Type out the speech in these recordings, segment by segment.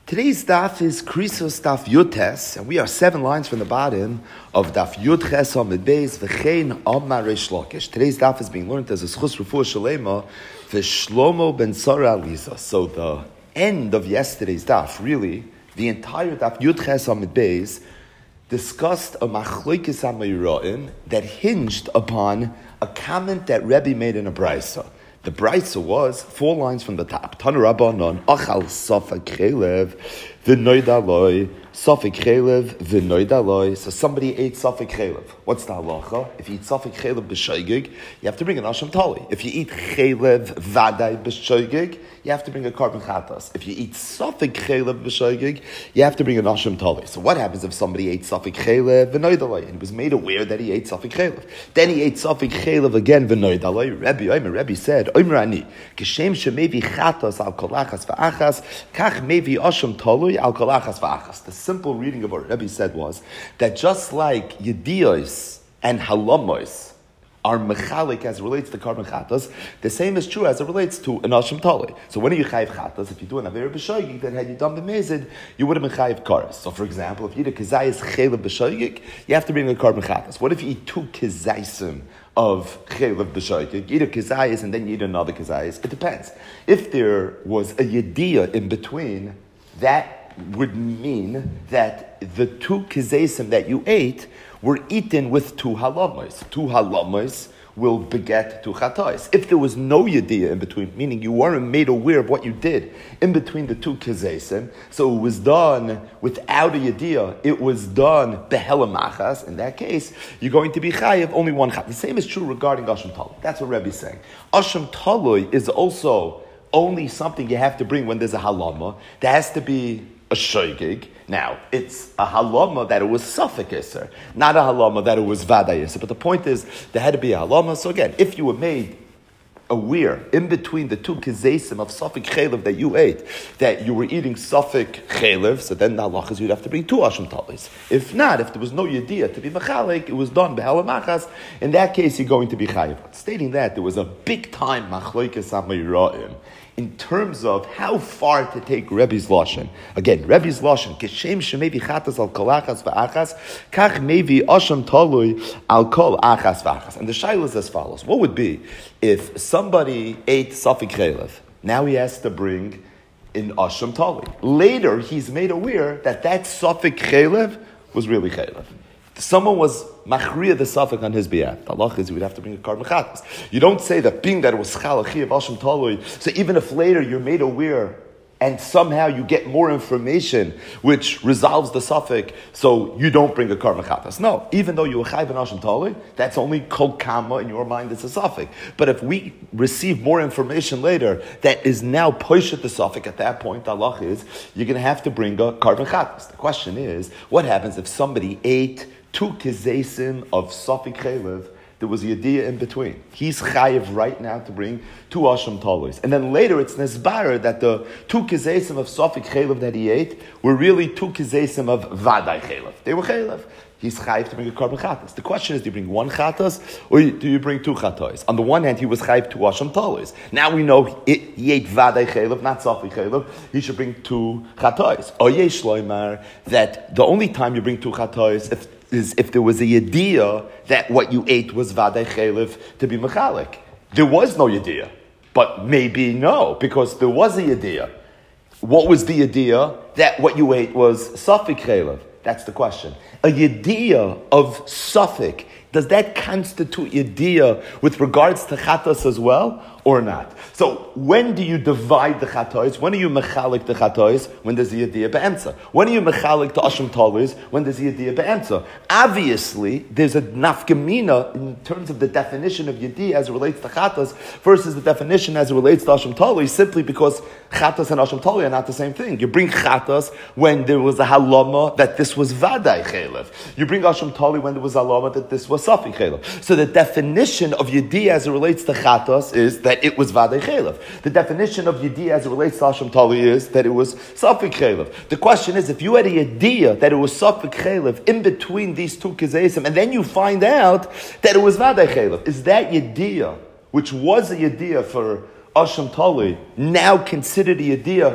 Today's daf is Krisos daf Yutes, and we are 7 lines from the bottom of daf Yutes Amid Beis V'chein Amar Reish Lakish. Today's daf is being learned as a schus refuah shalema v'Shlomo ben Tzara Aliza. So the end of yesterday's daf, really, the entire daf Yutes Amid Beis discussed a machlokes hamayraim that hinged upon a comment that Rebbe made in a brisa. The brisa was 4 lines from the top. Tanu Rabbanon, Achal Safek Chelev, V'noidaloi, Safek Chelev, V'noidaloi. So somebody ate Safek Chelev. What's the halacha? If you eat Safek Chelev b'shoigig, you have to bring an Asham Tali. If you eat Chelev Vadai b'shoigig, you have to bring a carbon chatas. If you eat Safek Chelev b'shoigig, you have to bring an Asham Tali. So what happens if somebody ate Safek Chelev, V'noidaloi, and he was made aware that he ate Safek Chelev? Then he ate Safek Chelev again, V'noidaloi. Rebbe said, Oimrani, Kishem shemevi chatas al kolachas v'achas, kach mevi asham talui al kolachas v'achas. The simple reading of what Rebbe said was that just like yediyos and halamos are mechalik as it relates to carbon chatas, the same is true as it relates to an asham talui. So when are you chayiv chatas? If you do an aver b'shoigig, then had you done b'mezid, you would have been chayiv karas. So for example, if you eat a kizayis chelev b'shoigig, you have to bring a carbon chatas. What if you eat 2 kizaysim of chelev b'shoigig? You eat a kizayis and then you eat another kizayis. It depends. If there was a yediyah in between, that would mean that the 2 kizaysim that you ate were eaten with 2 halamos. 2 halamos will beget 2 chatais. If there was no yediyah in between, meaning you weren't made aware of what you did in between the 2 kizaysim, so it was done without a yediyah, it was done behelamachas, in that case, you're going to be chayiv only 1 chat. The same is true regarding Asham Talui. That's what Rebbe is saying. Asham Talui is also only something you have to bring when there's a halama. There has to be a shoigig. Now, it's a halama that it was Safek Iser, not a halama that it was Vadai Iser. But the point is, there had to be a halama. So again, if you were made aware in between the 2 kizesim of Safek Chelev that you ate, that you were eating Safek Chelev, so then the halachas you'd have to bring 2 Asham Talis. If not, if there was no yediyah to be machalik, it was done behalamachas, in that case you're going to be chayiv. Stating that, there was a big time machlokes hamayraim in terms of how far to take Rebbe's lashon. Again, Rebbe's lashon, Keshem shemevi chatas al kol achas v'achas, kach mevi asham talui al kol achas v'achas. And the shaila is as follows. What would be if somebody ate Safek Chelev? Now he has to bring in asham talui. Later, he's made aware that Safek Chelev was really Chelev. Someone was machriya the Safek on his behalf. The halach is you would have to bring a carbon chatas. You don't say that being that it was chalachi of Asham Talui, so even if later you're made aware and somehow you get more information which resolves the Safek, so you don't bring a carbon chatas. No, even though you were chayv in Asham Talui, that's only kol kama in your mind, it's a Safek. But if we receive more information later that is now poshet the Safek, at that point the halach is you're going to have to bring a carbon chatas. The question is, what happens if somebody ate 2 kizesim of Safek Chelev, there was a yediyah in between. He's chayiv right now to bring 2 Asham Talis. And then later it's nesbarer that the 2 kizesim of Safek Chelev that he ate were really 2 kizesim of Vadai Chelev. They were Chelev. He's chayiv to bring a carbon chatas. The question is, do you bring 1 chatas or do you bring 2 chatas? On the one hand, he was chayiv 2 Asham Talis. Now we know he ate Vadai Chelev, not Safek Chelev. He should bring 2 chatas. Oyeh shloimar, that the only time you bring 2 chatas is if there was a yediyah that what you ate was Vadai Chelev to be mechalik. There was no yediyah, but maybe no, because there was a yediyah. What was the yediyah? That what you ate was Safek Chelev. That's the question. A yediyah of Safek, does that constitute yediyah with regards to chatas as well, or not? So when do you divide the chatos? When are you mechalik the chatos? When there's a yediyah be'emtza. When are you mechalik the asham talis? When there's a yediyah be'emtza. Obviously, there's a nafkamina in terms of the definition of yediyah as it relates to chatos versus the definition as it relates to asham talis, simply because chatos and asham talis are not the same thing. You bring chatos when there was a halama that this was vadai chelev. You bring asham talis when there was a halama that this was safek chelev. So the definition of yediyah as it relates to chatos is that it was vadai chelev. The definition of yediyah as it relates to Asham Tali is that it was Safek Chelev. The question is, if you had a yediyah that it was Safek Chelev in between these 2 kizesim, and then you find out that it was Vadai Chelev, is that yediyah, which was a yediyah for Asham Tali, now considered a yediyah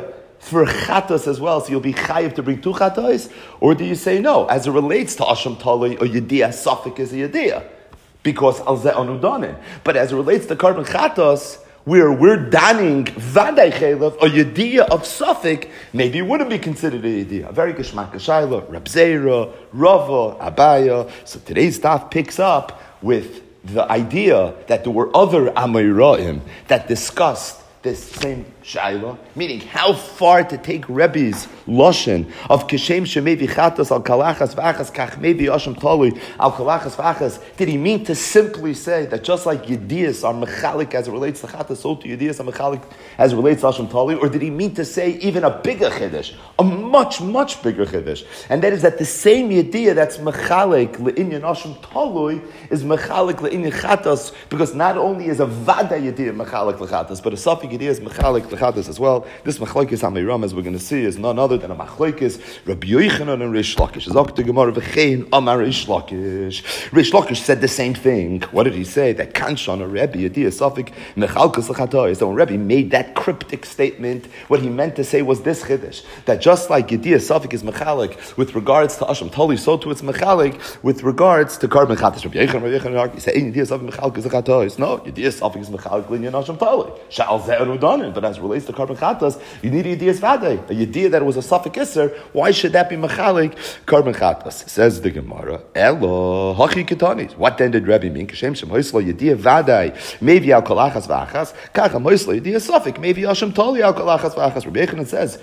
for chatos as well, so you'll be chayiv to bring 2 chatos? Or do you say no, as it relates to asham talui or yediyah, suffik is a yediyah? Because al zeh anu danin. But as it relates to carbon chatos, where we're danning vaday chelev, a yediyah of suffik, maybe it wouldn't be considered a yediyah. A very geshmak shayla, Reb Zera, Rava, Abaya. So today's daf picks up with the idea that there were other Amoraim that discussed this same shayla, meaning how far to take Rebbe's lashon of kishem shemevi chatos al kalachas v'achas kach mevi asham talui al kalachas v'achas. Did he mean to simply say that just like yediyas are mechalik as it relates to chatos, so to yediyas are mechalik as it relates to asham talui? Or did he mean to say even a bigger chiddush, a much, much bigger chiddush? And that is that the same yediyah that's mechalik le'inyan asham talui is mechalik le'inyan chatos, because not only is a vada yediyah mechalik le'chatos, but a safik yediyah is mechalik lechatos as well. This machlokes Amiram, as we're going to see, is none other than a machlokes Rabbi Yochanan and Rish Lakish. Zok the Gemara v'chein Amar Rish Lakish. Rish Lakish said the same thing. What did he say? That Kanshan or Rebbe Yediyah Safik mechalkas lechatos. So when Rebbe made that cryptic statement, what he meant to say was this chiddush, that just like Yediyah Safik is mechalik with regards to Asham Tali, so too it's mechalik with regards to carbon chatos. Rabbi Yochanan, he said Yediyah Safik mechalkas lechatos. No, Yediyah Safik is mechalik l'inyan Asham Tali. Sha'al ze'eru danin. But as relates to carbon chatos, you need a yediyas vaday, a yediyah that was a suffik iser. Why should that be mechalik carbon chatos? Says the Gemara, Elo hachi ketanis. What then did Rebbe mean? Kashem shem hoisla yediyah vaday, maybe al kalachas v'achas, kacham hoisla yediyah suffik, maybe asham tali al kalachas v'achas. Rabbi Yochanan says,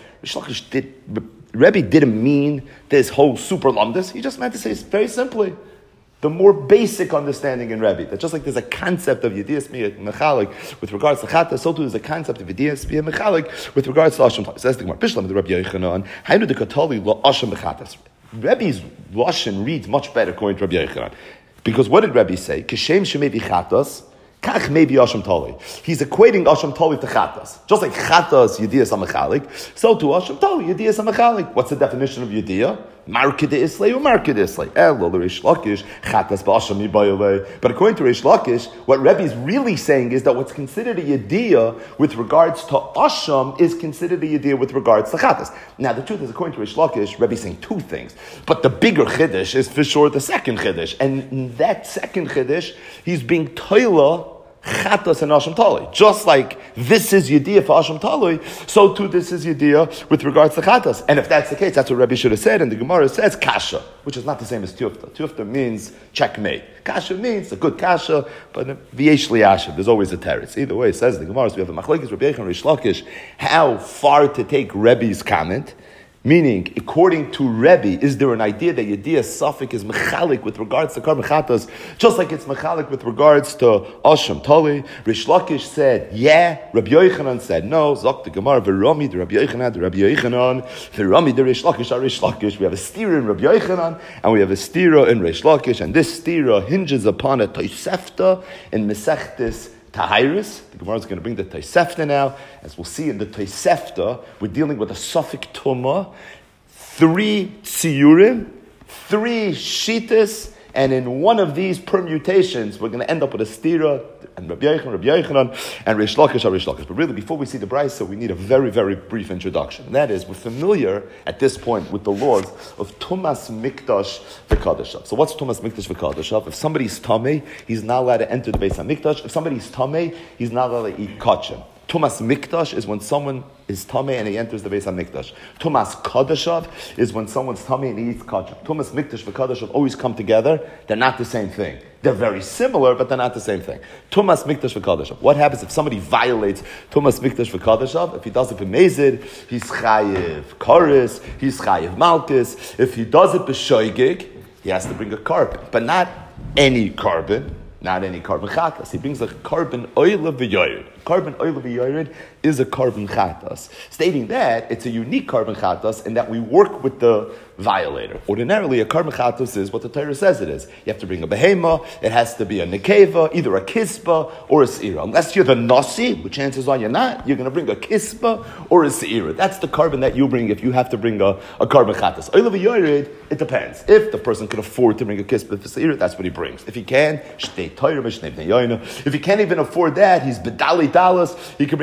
Rebbe didn't mean this whole super lumdus. He just meant to say very simply the more basic understanding in Rebbe, that just like there's a concept of Yediyas Mechalik with regards to Chata, so too there's a concept of Yediyas Mechalik with regards to Asham. Says the Gemara, Bishlam the Rabbi Yochanan, how do the Katali lo Asham Mechatas? Rebbe's Lashon reads much better according to Rabbi Yochanan. Because what did Rebbe say? Kishem shemevi Chatas, kach maybe Asham Tali. He's equating Asham Tali to Chatas. Just like Chatas Yediyas Mechalik, so too Asham Tali Yediyas Mechalik. What's the definition of Yediyah? Marked Islay or Marked Islay. Elo the Rish Lakish Chatas ba'asham yibayolei. But according to Rish Lakish, what Rebbe is really saying is that what's considered a yediyah with regards to asham is considered a yediyah with regards to chatas. Now the truth is, according to Rish Lakish, Rebbe is saying 2 things, but the bigger chiddush is for sure the second chiddush, and in that second chiddush, he's being toila Chatas and Asham Tali. Just like this is Yediyah for Asham Tali, so too this is Yediyah with regards to Chatas. And if that's the case, that's what Rebbe should have said, and the Gemara says Kasha, which is not the same as Tufta. Tufta means checkmate. Kasha means a good Kasha, but V'yesh Li'ashav, there's always a teretz. Either way, it says the Gemara, so we have a Machlekes, Rabbi Yochanan, Rish Lakish, how far to take Rebbe's comment. Meaning, according to Rebbe, is there an idea that Yediyah Safik is mechalik with regards to Karban Chatas, just like it's mechalik with regards to Asham Tali? Rish Lakish said, yeah. Rabbi Yochanan said, no. Zok the Gemara, V'rami, the Rabbi Yochanan, V'rami, the Rish Lakish, Rish Lakish. We have a stira in Rabbi Yochanan, and we have a stira in Rish Lakish, and this stira hinges upon a Tosefta in Mesechtes Tahiris. The Gemara is going to bring the Tosefta now. As we'll see in the Tosefta, we're dealing with a Safik Tumah, 3 Tziyurim, 3 Shitas, and in one of these permutations, we're going to end up with a Stira, and Rabbi Yochanan, and Rish Lakish, Rish Lakish. But really, before we see the Brisa, we need a very, very brief introduction. And that is, we're familiar at this point with the laws of Tumas Mikdash V'Kadashav. So what's Tumas Mikdash V'Kadashav? If somebody's Tameh, he's not allowed to enter the Beis HaMikdash. If somebody's Tameh, he's not allowed to eat kachim. Tumas Mikdash is when someone is Tameh and he enters the Beis HaMikdash. Tumas Kadashav is when someone's Tameh and he eats kachim. Tumas Mikdash V'Kadashav always come together. They're not the same thing. They're very similar, but they're not the same thing. Tumas Mikdash V'Kadashav. What happens if somebody violates Tumas Mikdash V'Kadashav? If he does it b'mezid, he's chayiv karis, he's chayiv malchus. If he does it b'shoigig, he has to bring a carbon, but not any carbon. Not any carbon chatas. He brings a carbon oil v'yored. Carbon oil v'yored is a carbon chatas, stating that it's a unique carbon chatas in that we work with the violator. Ordinarily, a carbon chatas is what the Torah says it is. You have to bring a behema, it has to be a nekeva, either a kispa or a seira. Unless you're the nasi, which chances are you're not, you're going to bring a kispa or a seira. That's the carbon that you bring if you have to bring a carbon chatas. Oil v'yored, it depends. If the person can afford to bring a kispa for seira, that's what he brings. If he can, if he can't even afford that, he's bedali dalas, he can bring a carbon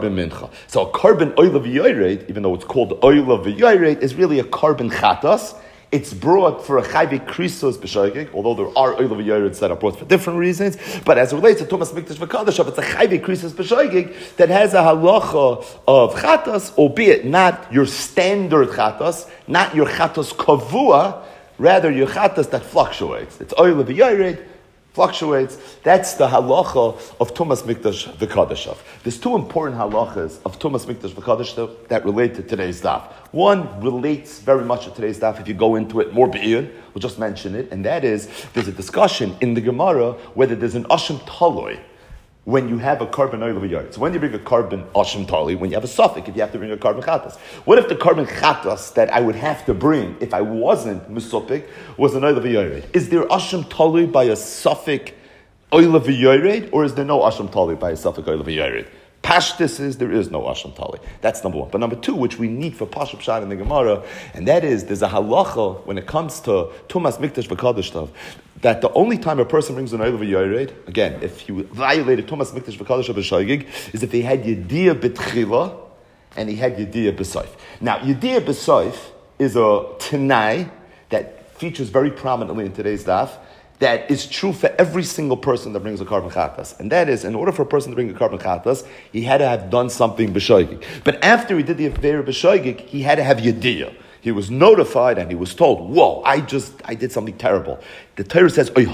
carbon mincha. So a carbon oil of v'yored, even though it's called oil of v'yored, is really a carbon chatas. It's brought for a chayve krisos b'shoigig, although there are oil of v'yoreds that are brought for different reasons. But as it relates to Tumas Mikdash v'Kadashav, it's a chayve krisos b'shoigig that has a halacha of chatas, albeit not your standard chatas, not your chatas kavua, rather your chatas that fluctuates. It's oil of v'yored, fluctuates. That's the halacha of Tumas Mikdash v'Kadashav. There's two important halachas of Tumas Mikdash v'Kadashav that relate to today's daf. One relates very much to today's daf. If you go into it more be'ir, we'll just mention it, and that is, there's a discussion in the Gemara whether there's an asham taloi when you have a carbon oil of a yard. So when you bring a carbon asham taloi, when you have a suffix, if you have to bring a carbon chatas. What if the carbon chatas that I would have to bring if I wasn't misopik was an oil of a yard? Is there asham taloi by a suffix oil of a yard, or is there no asham taloi by a suffix oil of a yard? Pashtus is there is no asham tali. That's number one. But number two, which we need for Pashup Shad in the Gemara, and that is there's a halacha when it comes to Tumas Mikdash v'Kadashtav, that the only time a person brings an oil of a yored, again, if you violated Tumas Mikdash v'Kadashtav b'Shoigig, is if he had Yediyah b'Tchila and he had Yediyah b'Soif. Now, Yediyah b'Soif is a Tanai that features very prominently in today's daf, that is true for every single person that brings a carbon chatas. And that is, in order for a person to bring a carbon chatas, he had to have done something b'shoigig. But after he did the affair b'shoigig, he had to have yediyah. He was notified and he was told, whoa, I did something terrible. The Torah says, and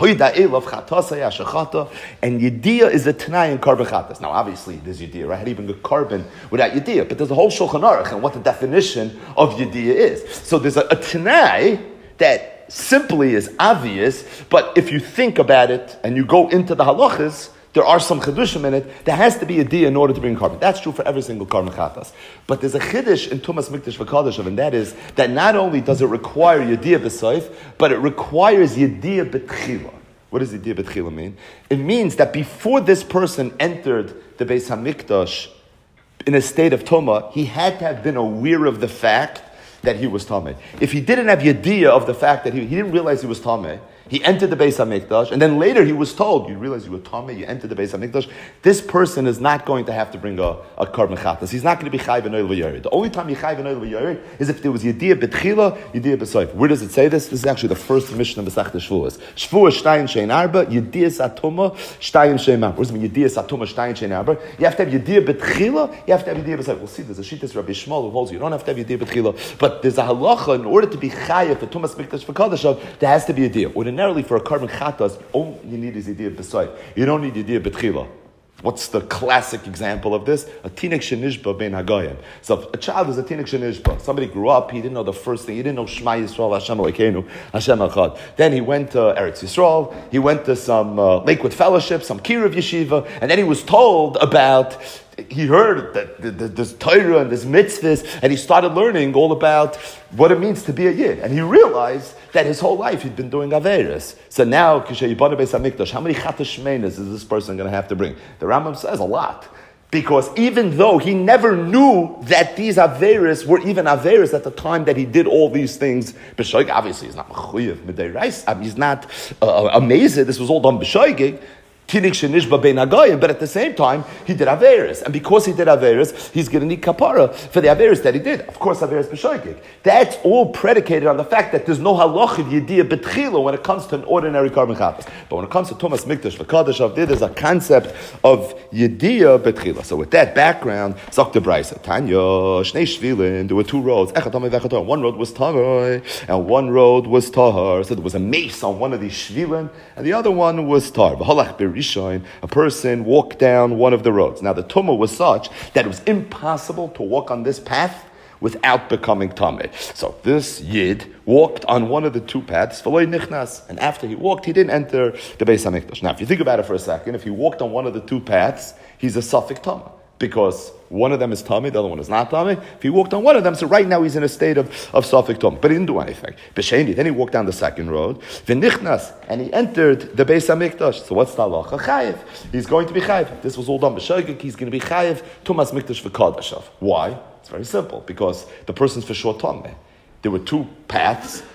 yediyah is a tanai in carbon chatas. Now, obviously, there's yediyah, right? How do you bring a carbon without yediyah? But there's a whole Shulchan Aruch and what the definition of yediyah is. So there's a tanai that simply is obvious, but if you think about it and you go into the halachas, there are some chidushim in it. There has to be a dia in order to bring carbon. That's true for every single carbon chatas. But there's a chiddush in Tumas Mikdash v'Kadashav, and that is that not only does it require yediyah b'soif, but it requires yediyah b'tchila. What does yediyah b'tchila mean? It means that before this person entered the Beis HaMikdash in a state of Tumah, he had to have been aware of the fact that he was Tameh. If he didn't have yediyah of the fact that he didn't realize he was Tameh, he entered the Beis HaMikdash, and then later he was told, you realize you were Tameh, you entered the Beis HaMikdash, this person is not going to have to bring a carbon chatas. He's not going to be chayv and oil v'yared. The only time you chayv and oil v'yared is if there was yediyah b'tchila, yediyah b'soif. Where does it say this? This is actually the first mission of Masechta Shvuos. Shvuos shtayin shein arba, yediyah satuma shtayin shein arba. What does it mean, yediyah satuma shtayin shein arba? You have to have yediyah b'tchila, you have to have yediyah b'soif. We'll see, there's a shittas Rabbi Shmuel who holds you don't have to have yediyah b'tchila, but there's a halacha, in order to be chayav for Tumas Mikdash v'Kadashav, there has to be yediyah. Ordinarily, for a carbon chatas, all you need is yediyah b'soif. You don't need yediyah b'tchila. What's the classic example of this? A tinek shenishba ben hagayim. So a child is a tinek shenishba. Somebody grew up, he didn't know the first thing. He didn't know Shema Yisrael, Hashem Elokeinu, Hashem Echad. Then he went to Eretz Yisrael. He went to some Lakewood Fellowship, some Kiruv Yeshiva, and then he was told about. He heard that there's Torah and there's mitzvahs, and he started learning all about what it means to be a Yid. And he realized that his whole life he'd been doing Averis. So now, Kishay Yibana Beis HaMikdash, how many Chatash Shmeinas is this person going to have to bring? The Rambam says a lot. Because even though he never knew that these Averis were even Averis at the time that he did all these things, B'shoigig, obviously he's not Mechuyev Midei Reis, he's not amazing, this was all done B'shoigig, but at the same time, he did Averis. And because he did Averis, he's going to need kapara for the Averis that he did. Of course, Averis b'shoigig. That's all predicated on the fact that there's no halach of yediyah b'tchila when it comes to an ordinary carbon chatas. But when it comes to Tumas Mikdash v'Kadashav, there's a concept of yediyah b'tchila. So with that background, Zok de Braisa, Tanya, Shnei Shvilin, there were two roads. One road was Tahar, and one road was Tahar. So there was a mace on one of these Shvilin, and the other one was Tahar. A person walked down one of the roads. Now the tumah was such that it was impossible to walk on this path without becoming tameh. So this yid walked on one of the two paths, and after he walked, he didn't enter the Beis HaMikdash. Now if you think about it for a second, if he walked on one of the two paths, he's a suffix tameh. Because one of them is Tameh, the other one is not Tameh. If he walked on one of them, so right now he's in a state of Safek Tameh. But he didn't do anything. B'Sheni, then he walked down the second road. V'nichnas, and he entered the Beis HaMikdash. So what's the halacha? Chayev. He's going to be Chayev. This was all done b'Shoigig. He's going to be Chayev. Tumas Mikdash v'Kadashav. Why? It's very simple. Because the person's for sure Tameh. There were two paths.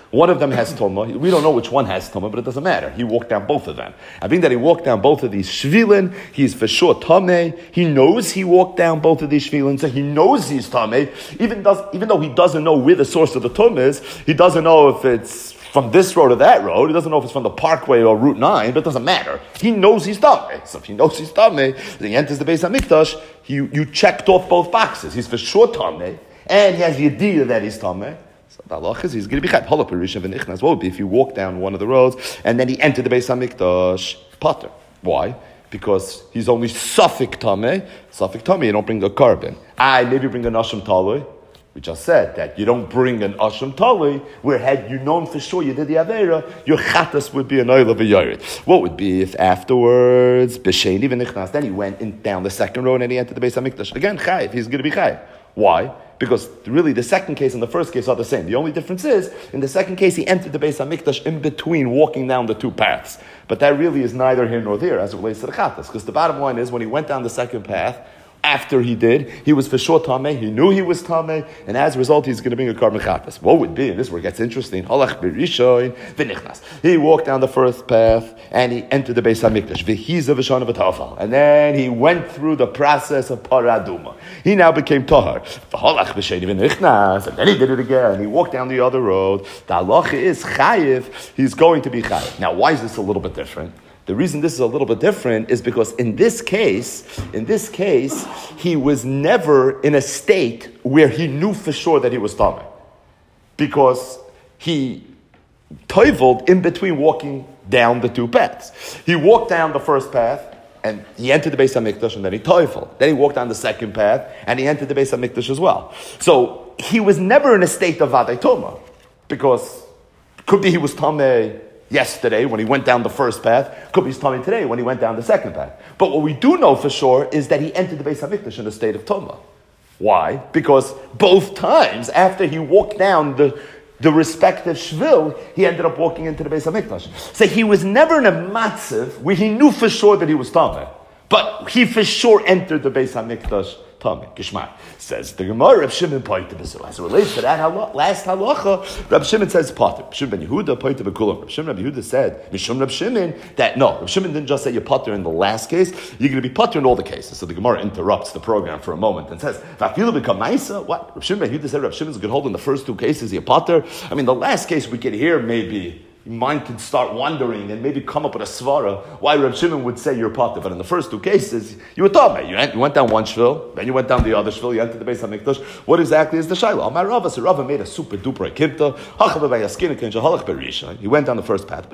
One of them has Tumah. We don't know which one has Tumah, but it doesn't matter. He walked down both of them. I think that he walked down both of these Shvilin. He's for sure Tameh. He knows he walked down both of these Shvilin, so he knows he's Tameh. Even though he doesn't know where the source of the Tumah is, he doesn't know if it's from this road or that road. He doesn't know if it's from the Parkway or Route 9, but it doesn't matter. He knows he's Tameh. So if he knows he's Tameh, then he enters the Beis HaMikdash, you checked off both boxes. He's for sure Tameh, and he has the idea that he's Tameh. So the halach is he's going to be chayv. Halach perisha v'nichnas. What would be if you walk down one of the roads and then he entered the Beis HaMikdash? Potter. Why? Because he's only Safik Tameh. Safik Tameh, you don't bring a carbon. Maybe bring an Asham Talui. We just said that you don't bring an Asham Talui, where had you known for sure you did the Aveira, your Chatas would be an oil of a Yored. What would be if afterwards, B'Sheni v'nichnas, then he went down the second road and he entered the Beis HaMikdash? Again, chayv, he's going to be chayv. Why? Because really the second case and the first case are the same. The only difference is, in the second case, he entered the Beis HaMikdash in between walking down the two paths. But that really is neither here nor there as it relates to the Chatas. Because the bottom line is, when he went down the second path, after he did, he was for sure Tameh, he knew he was Tameh, and as a result, he's going to bring a carbon chatas. What would be, and this is where it gets interesting, Halach berishoin v'nichnas. He walked down the first path, and he entered the Beis HaMikdash, v'hiza v'shana v'tafal, and then he went through the process of paraduma. He now became Tahar. Halach b'sheni v'nichnas, and then he did it again, he walked down the other road. The halacha is chayiv, he's going to be chayiv. Now, why is this a little bit different? The reason this is a little bit different is because in this case, he was never in a state where he knew for sure that he was Tameh. Because he toiveled in between walking down the two paths. He walked down the first path, and he entered the Beis HaMikdash, and then he toiveled. Then he walked down the second path, and he entered the Beis HaMikdash as well. So he was never in a state of Vadei Toma, because could be he was Tameh yesterday when he went down the first path, could be Tameh today when he went down the second path. But what we do know for sure is that he entered the Beis HaMikdash in a state of Toma. Why? Because both times after he walked down the respective shvil, he ended up walking into the Beis HaMikdash. So he was never in a matziv where he knew for sure that he was Tameh, but he for sure entered the Beis HaMikdash Tameh. Gishmak. Says the Gemara, Reb Shimon pointed to as it relates to that last halacha. Reb Shimon says potter. Reb Shimon ben Yehuda pointed to Bekulam. Reb Shimon ben Yehuda said, Mishum Reb Shimon, that no, Reb Shimon didn't just say you're potter in the last case. You're going to be potter in all the cases. So the Gemara interrupts the program for a moment and says, "Vafilu become ma'isa." What? Reb Shimon ben Yehuda said Reb Shimon's going to hold in the first two cases you're potter. I mean, the last case we could hear maybe. Your mind could start wandering and maybe come up with a svara why Reb Shimon would say you're potter. But in the first two cases, you were tameh. You went down one shvil, then you went down the other shvil, you entered the Beis HaMikdash. What exactly is the shayla? Amar Rava, so Rava made a super duper ekimta. He went down the first path.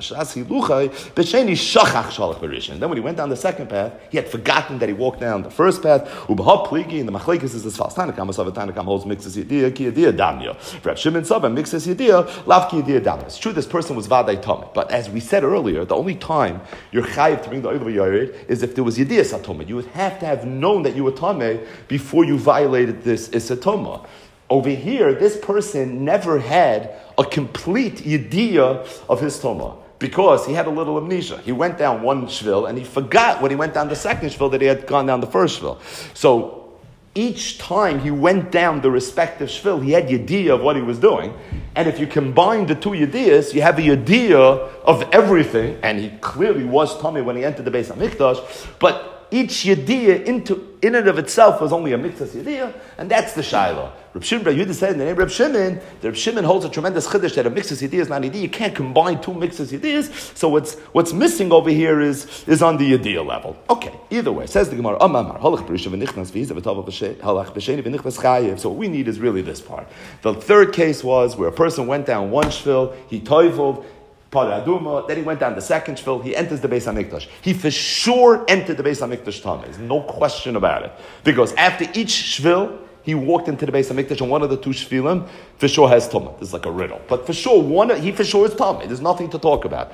Then when he went down the second path, he had forgotten that he walked down the first path. And the machlekes is as follows. Tanakam holds mixes yediyah, ki yediyah damya. Reb Shimon Saba mixes yediyah, lav ki yediyah damya. It's true this person was Vadei Tameh. But as we said earlier, the only time you're chayiv to bring the oil of a yored is if there was Yediyas HaTomah. You would have to have known that you were Tameh before you violated this Isatoma. Over here, this person never had a complete Yediyah of his Tomah because he had a little amnesia. He went down one shvil and he forgot when he went down the second shvil that he had gone down the first shvil. So each time he went down the respective shvil, he had yediyah of what he was doing. And if you combine the two yediyahs, you have a yediyah of everything. And he clearly was Tameh when he entered the Beis HaMikdash. But each yediyah in and of itself was only a mitzvah yediyah. And that's the shayla. Reb Shimon ben Yehuda said in the name of Reb Shimon, the Reb Shimon holds a tremendous chiddush that a mixus yediyah is not yediyah. You can't combine two mixus yediyahs. So what's missing over here is on the yediyah level. Okay, either way, says the Gemara, so what we need is really this part. The third case was where a person went down one shvil, he toiveled, Paraduma, then he went down the second shvil, he enters the Beis HaMikdash. He for sure entered the Beis HaMikdash Tameh. There's no question about it. Because after each shvil, he walked into the Beis HaMikdash and one of the two shvilim for sure has Tumah. This is like a riddle. But for sure, he for sure is Tameh. There's nothing to talk about.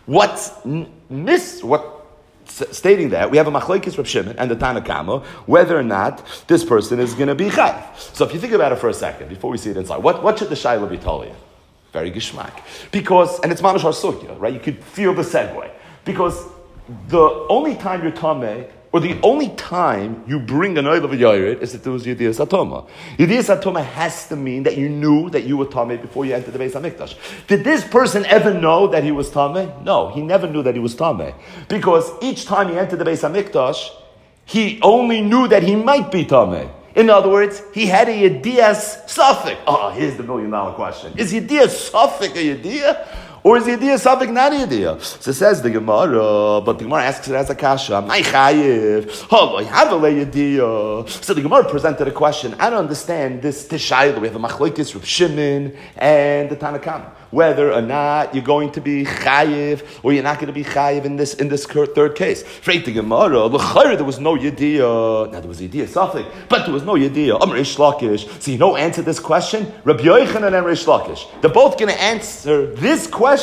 Stating that, we have a machlekes Reb Shimon and the Tanakama, whether or not this person is going to be chayv. So if you think about it for a second, before we see it inside, what should the shayla be telling you? Very gishmak. Because, and it's mamash har sugya, right? You could feel the segue. Because the only time you're tameh or the only time you bring an oil of a yored is if there was Yediyah Satoma. Yediyah Satoma has to mean that you knew that you were Tameh before you entered the Beis HaMikdash. Did this person ever know that he was Tameh? No, he never knew that he was Tameh. Because each time he entered the Beis HaMikdash, he only knew that he might be Tameh. In other words, he had a Yediyah Safek. Oh, here's the $1 million question. Is Yediyah Safek a Yediyah? Or is the idea something not an idea? So says the Gemara, but the Gemara asks it as a kasha. My chayiv, I have a idea. So the Gemara presented a question. I don't understand this shayla. We have a machlokes Reb Shimon and the Tanna Kama, whether or not you're going to be chayiv or you're not going to be chayiv in this third case. Freit the Gemara, there was no yediyah. Now there was yediyah something, but there was no yediyah. Reish Lakish. So you know, answer this question. Rabbi Yochanan and Reish Lakish. They're both going to answer this question,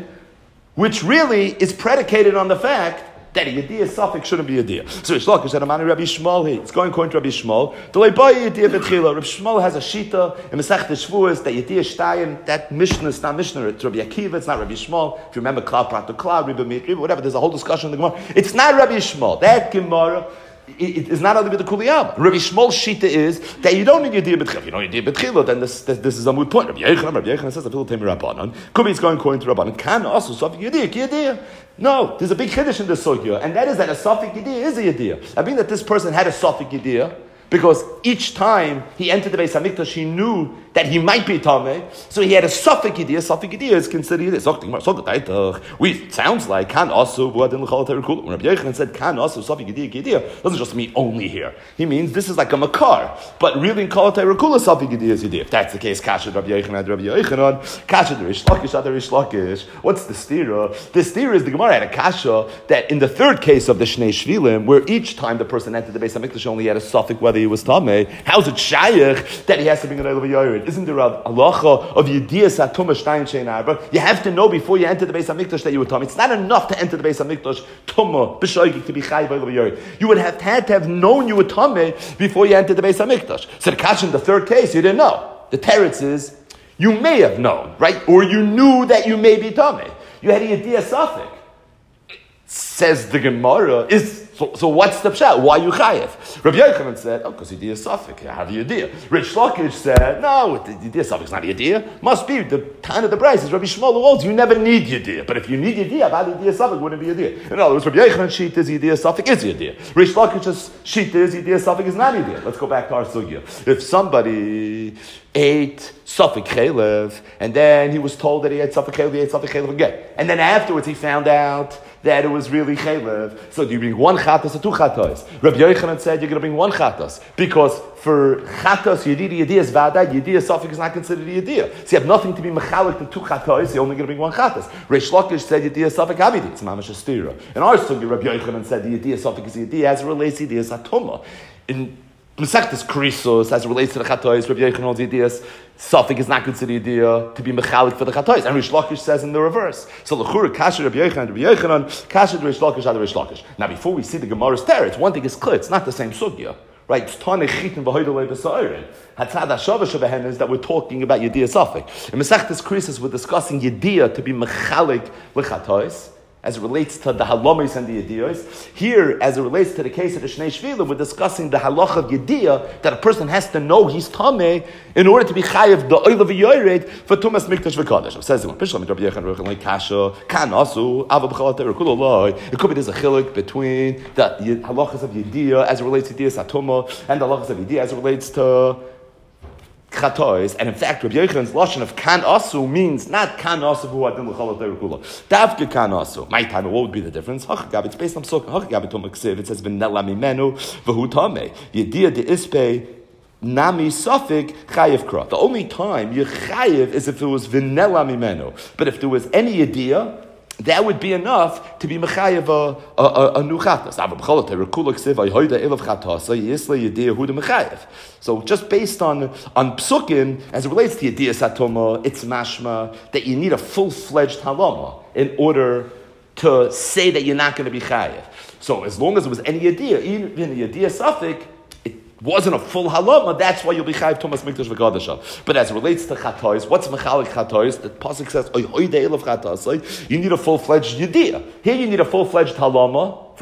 which really is predicated on the fact that a Yediyah suffix shouldn't be a Yediyah. So Reish Lakish said, Amani Rabbi Shmuel, it's going according to Rabbi Shmuel. Rabbi Shmuel has a shita in Masechet Shavuos that Yediyah Shtayim, that Mishnah is not Mishnah, it's Rabbi Akiva, it's not Rabbi Shmuel. If you remember Klal Prat Klal, Rabbi Mitri, whatever, there's a whole discussion in the Gemara. It's not Rabbi Shmuel. That Gemara, it is not only with the Kuliyam. Rabbi Shmuel's shita is that you don't need Yediyah B'tchila. If you don't need Yediyah B'tchila, then this is a moot point. Rabbi Yochanan says, "Afilu Teimer Rabbanon." Could be it's going according to Rabbanon. Can also Safik Yediyah. No, there's a big chiddush in this sugya, and that is that a Safik Yediyah is a Yediyah. I mean that this person had a Safik Yediyah because each time he entered the Beis HaMikdash, he knew that he might be Tameh, so he had a Safik Yediyah. Safik Yediyah is considered Yediyah. It sounds like Kan Asu when Rabbi Yochanan said Kan Asu Safik Yediyah doesn't just mean only here. He means this is like a makar, but really in Kol Teirukula Safik Yediyah is Yediyah. If that's the case, Kasha Rabbi Yochanan, Kasha Rish Lakish. What's the stira? The stira is the Gemara had a Kasha that in the third case of the Shnei Shvilim, where each time the person entered the Beis HaMikdash only had a Safik whether he was Tameh, how's it Shayach that he has to bring an Oil of a Yored? Isn't there a halacha of Yediyah Satuma Shtein Shein Arba? You have to know before you enter the Beis HaMikdash that you were Tameh. It's not enough to enter the Beis HaMikdash Tuma b'shoigik to be Chayiv Oil of a Yored. You would have had to have known you were Tameh before you entered the Beis HaMikdash. So the Kash in the third case, you didn't know. The teretz is you may have known, right? Or you knew that you may be Tameh. You had a Yediyah Safek. Says the Gemara, so what's the pshat? Why you chayev? Rabbi Yochanan said, because Yediyah Safek, I have Yediyah. Reish Lakish said, no, Yediyah Safek is not Yediyah. Must be the time of the price is Rabbi Shmuel who holds you never need Yediyah. But if you need Yediyah, about Yediyah Safek wouldn't be Yediyah. In other words, Rabbi Yochanan's sheet is Yediyah Safek is Yediyah. Reish Lakish's sheet is Yediyah Safek is not Yediyah. Let's go back to our sugya. If somebody ate Safek Chelev, and then he was told that he had Safek Chelev again, and then afterwards he found out that it was really Chelev. So do you bring one chatas or two chatas? Rabbi Yochanan said you're going to bring one chatas because for chatas Yediyah is vada, Yediyah Safek is not considered a Yediyah. So you have nothing to be mechalik to two chatas. You're only going to bring one chatas. Reish Lakish said Yediyah Safek Havidi. It's mamash astira. In our sugi, Rabbi Yochanan said the Yediyah Safek is Yediyah as it relates to Yediyah Satoma. In Masechtas Krisos, as it relates to the Chatois, Rabbi Yochanan Yediyah Safek is not considered Yediyah to be mechalik for the Chatois. And Reish Lakish says in the reverse. So L'chura, Kasher Rabbi Yochanan, Kasher Reish Lakish, Ad Reish Lakish. Now before we see the Gemara's teretz, one thing is clear, it's not the same sugya. Right? It's Tanei Chitin V'Hoydolei B'Sa'arin. Hatzad HaShavah Shebehen is that we're talking about Yediyah Safek. In Masechtas Krisos, we're discussing Yediyah to be mechalik l'Chatois, as it relates to the halamis and the yediyos. Here, as it relates to the case of the Shnei Shvilim, we're discussing the halach of yediyah, that a person has to know he's tameh in order to be chayiv the oil of a yored for tumas mikdash v'kadosh. It says, it could be there's a chiluk between the halachas of yediyah as it relates to yediyah satuma and the halachas of yediyah as it relates to Chatois, and in fact, Rabbi Yochanan's lashon of kan asu means not kan asu who adin l'chalot teirukula. Davke kan asu. My time, what would be the difference? Hachagav, it's based on psukim. Hachagav tom ksiv. It says v'nela mimenu v'hu tamei. Yediyah de ispe nami safik chayiv kra. The only time you chayiv is if it was v'nela mimenu. But if there was any yediyah, that would be enough to be mechayev a new chatas. So just based on psukim, as it relates to Yediyah Satoma, it's mashma that you need a full-fledged halama in order to say that you're not going to be chayev. So as long as it was any Yediyah, even a Yediyah Safik, wasn't a full halama, that's why you'll be chayiv Thomas Mikdash v'Gadasha. But as it relates to chatois, what's mechalik chatois? The pasuk says, you need a full-fledged yediyah. Here you need a full-fledged halama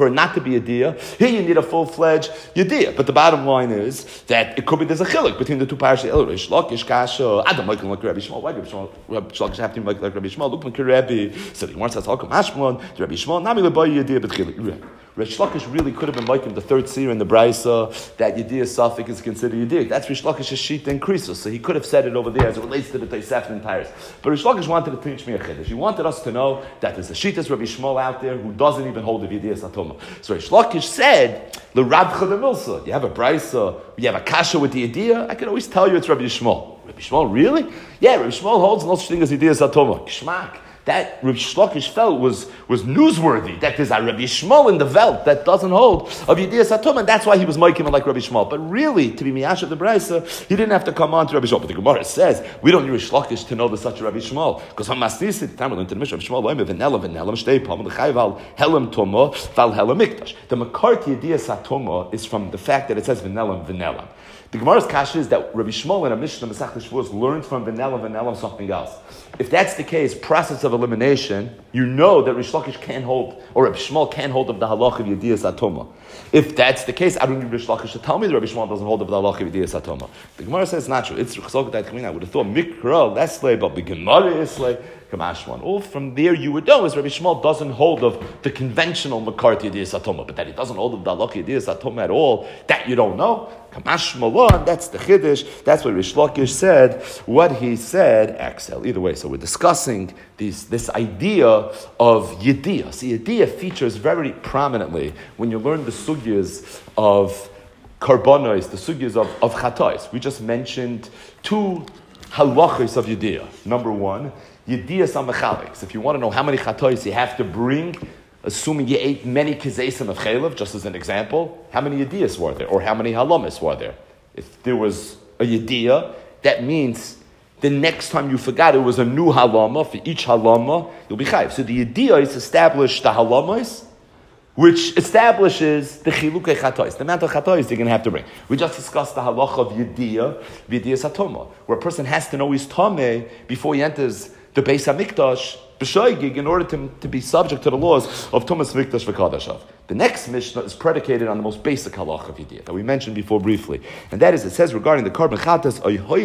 for it not to be a dia. Here you need a full-fledged yediyah. But the bottom line is that it could be there's a chiluk between the two parashas. Rish Lakish kasha. Adam like Rabbi Shmuel. Why Rabbi Lakish have to like Rabbi Shmuel? Look like Rabbi. So he wants us to come Ashmon. Rabbi Shmuel. Nami lebayi yediyah but chiluk. Rish Lakish really could have been like him the third seer in the Brisa that yediyah safik is considered yediyah. That's Rish Lakish's sheet and krisus. So he could have said it over there as it relates to the Tosefet and Tyrus. But Rish Lakish wanted to teach me a chiddush. He wanted us to know that there's a Shittas Rabbi Shmuel out there who doesn't even hold the Yediyas Atoma. So Rish Lakish said, "The Rabcha the Milsa. You have a Brisa, you have a Kasha with the Yediyah. I can always tell you it's Rabbi Shmuel. Rabbi Shmuel, really? Yeah, Rabbi Shmuel holds no such thing as Yediyas Atoma. Kishmak." That Rabbi Shlokish felt was newsworthy. That there's a Rabbi Shmuel in the Welt that doesn't hold of Yediyas Atum, and that's why he was making it like Rabbi Shmuel. But really, to be Miyash of the Brisa, he didn't have to come on to Rabbi Shmuel. But the Gemara says we don't need Rabbi Shlokish to know there's such a Rabbi Shmuel because Hamasnisi the time we learned to the Mishnah Rabbi Shmuel loyme v'nelam shtei palm l'chayval helam tomo val helam mikdash. The Makarti Yediyas Atuma is from the fact that it says v'nelam. The Gemara's kasha is that Rabbi Shmuel in a Mishnah Masech Shavuos learned from v'nelam something else. If that's the case, process of elimination, you know that Rish Lakish can't hold, or Rabbi Shmuel can't hold of the halach of Yediyas Atoma. If that's the case, I don't need Rish Lakish to tell me that Rabbi Shmuel doesn't hold of the halach of Yediyas Atoma. The Gemara says it's not true. It's Chesok that I would have thought Mikra, that's slay, but the Gemara is slay. Kamashwan. All from there you would know is Rabbi Shmuel doesn't hold of the conventional Makarti Yediyas Atoma, but that he doesn't hold of the halach Yediyas Atoma at all, that you don't know. Kamashmalon, that's the Chiddush. That's what Rish Lakish said. What he said, Axel. Either way, so we're discussing this idea of Yediyah. See, Yediyah features very prominently when you learn the sugyas of karbonos, the sugyas of chatois. We just mentioned two halachos of Yediyah. Number one, Yediyah samachalik. If you want to know how many chatois you have to bring, assuming you ate many kizesim of chaylev, just as an example, how many yediyas were there, or how many halamas were there? If there was a yediyah, that means the next time you forgot it was a new halama. For each halama, you'll be chayiv. So the yediyah is established the halamas, which establishes the chilukei chatois, the amount of chatois they're going to have to bring. We just discussed the halacha of yediyah, yediyah satoma, where a person has to know his tameh before he enters the Beis HaMikdash, b'shoigig, in order to be subject to the laws of Tumas Mikdash v'Kadashav. The next Mishnah is predicated on the most basic halach of Yediyah that we mentioned before briefly, and that is, it says regarding the korban chatas,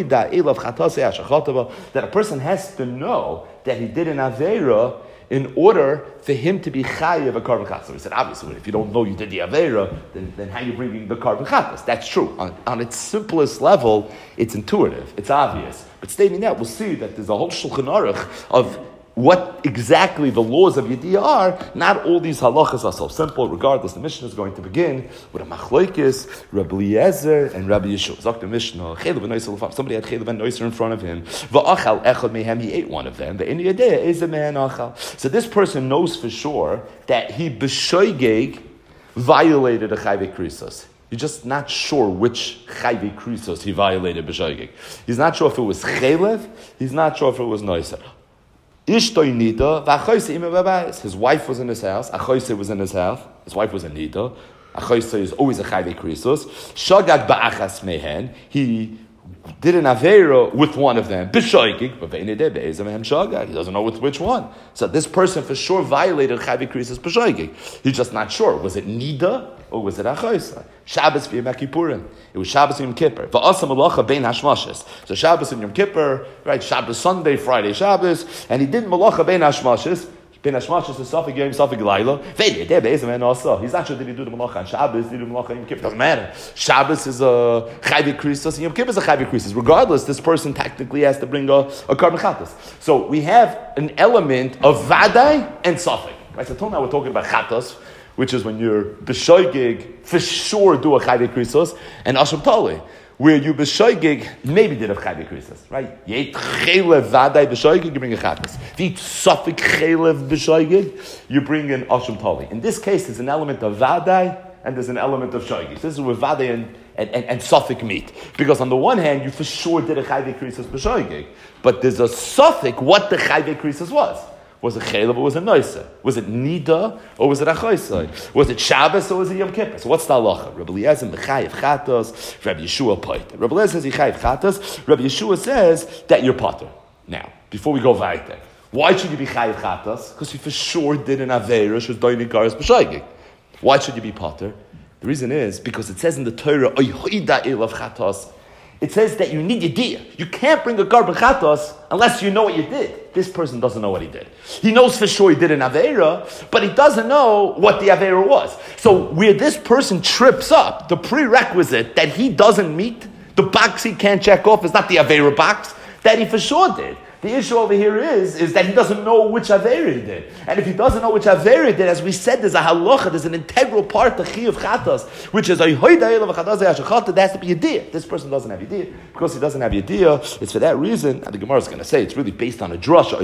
that a person has to know that he did an aveira in order for him to be chayiv a korban chatas. So we said, obviously, if you don't know you did the aveira, then how are you bringing the korban chatas? That's true. On its simplest level, it's intuitive, it's obvious. But stating that, we'll see that there's a whole Shulchan Aruch of what exactly the laws of Yediyah are. Not all these halachas are so simple. Regardless, the Mishnah is going to begin with a machlokes, Rabbi Eliezer and Rabbi Yeshua. Zok the Mishnah, somebody had chaylev and noiser in front of him. Va'achal echad mehem, he ate one of them. The in Yediyah is a man achal. So this person knows for sure that he b'shoigeg violated a chayvei krisos. You're just not sure which chayvei krisos he violated b'shoigeg. He's not sure if it was chaylev. He's not sure if it was noiser. His wife was in his house. Achoise was in his house. His wife was a nida. Achoise is always a chayvei krisos. Shagag ba'achas mehen. He did an aveira with one of them. B'shoigig, but he doesn't know with which one. So this person for sure violated chayvei krisos b'shoigig. He's just not sure. Was it nida or was it achoise? Shabbos v'Yom Kippurim. It was Shabbos and Yom Kippur. V'asam malacha bein hashmashes. So Shabbos and Yom Kippur, right? Shabbos Sunday, Friday Shabbos, and he did malacha bein hashmashes. Bein hashmashes is Safik Yom, Safik Laila. Ve'yedeh be'ezem and also. He's not sure did he do the malacha on Shabbos, did he do the malacha on Yom Kippur? Doesn't matter. Shabbos is a chayvei krisos, and Yom Kippur is a chayvei krisos. Regardless, this person technically has to bring a korban chatas. So we have an element of vadai and Safik. Right? So until now we're talking about chatas, which is when you're b'shoigig, for sure do a chayvei krisos, and asham tali, where you b'shoigig maybe did a chayvei krisos, right? You ate chaylev vadai b'shoigig, you bring a chatas. If you eat safik chaylev b'shoigig, you bring in asham tali. In this case, there's an element of vadai and there's an element of shoigig. This is where vadai and safik meet. Because on the one hand, you for sure did a chayvei krisos b'shoigig, but there's a safik what the chayvei krisos was. Was it chaylev or was it noisa? Was it nida or was it achoisai? Was it Shabbos or was it Yom Kippur? So what's the halacha? Rabbi Eliezer mechayev chatos, Rabbi Yeshua poiter. Rabbi Eliezer says he chayev chatos. Rabbi Yeshua says that you're potter. Now, before we go weiter, why should you be chayev chatos? Because you for sure did an aveira, which was doinik garas b'shoigig. Why should you be potter? The reason is because it says in the Torah, it says that you need yediyah. You can't bring a korban chatos unless you know what you did. This person doesn't know what he did. He knows for sure he did an aveira, but he doesn't know what the aveira was. So where this person trips up, the prerequisite that he doesn't meet, the box he can't check off is not the aveira box that he for sure did. The issue over here is that he doesn't know which Aveira he did. And if he doesn't know which Aveira he did, as we said, there's a halacha, there's an integral part, the chi of chatas, which is a there has to be yediyah. This person doesn't have yediyah. Because he doesn't have yediyah, it's for that reason, and the Gemara is going to say, it's really based on a drasha,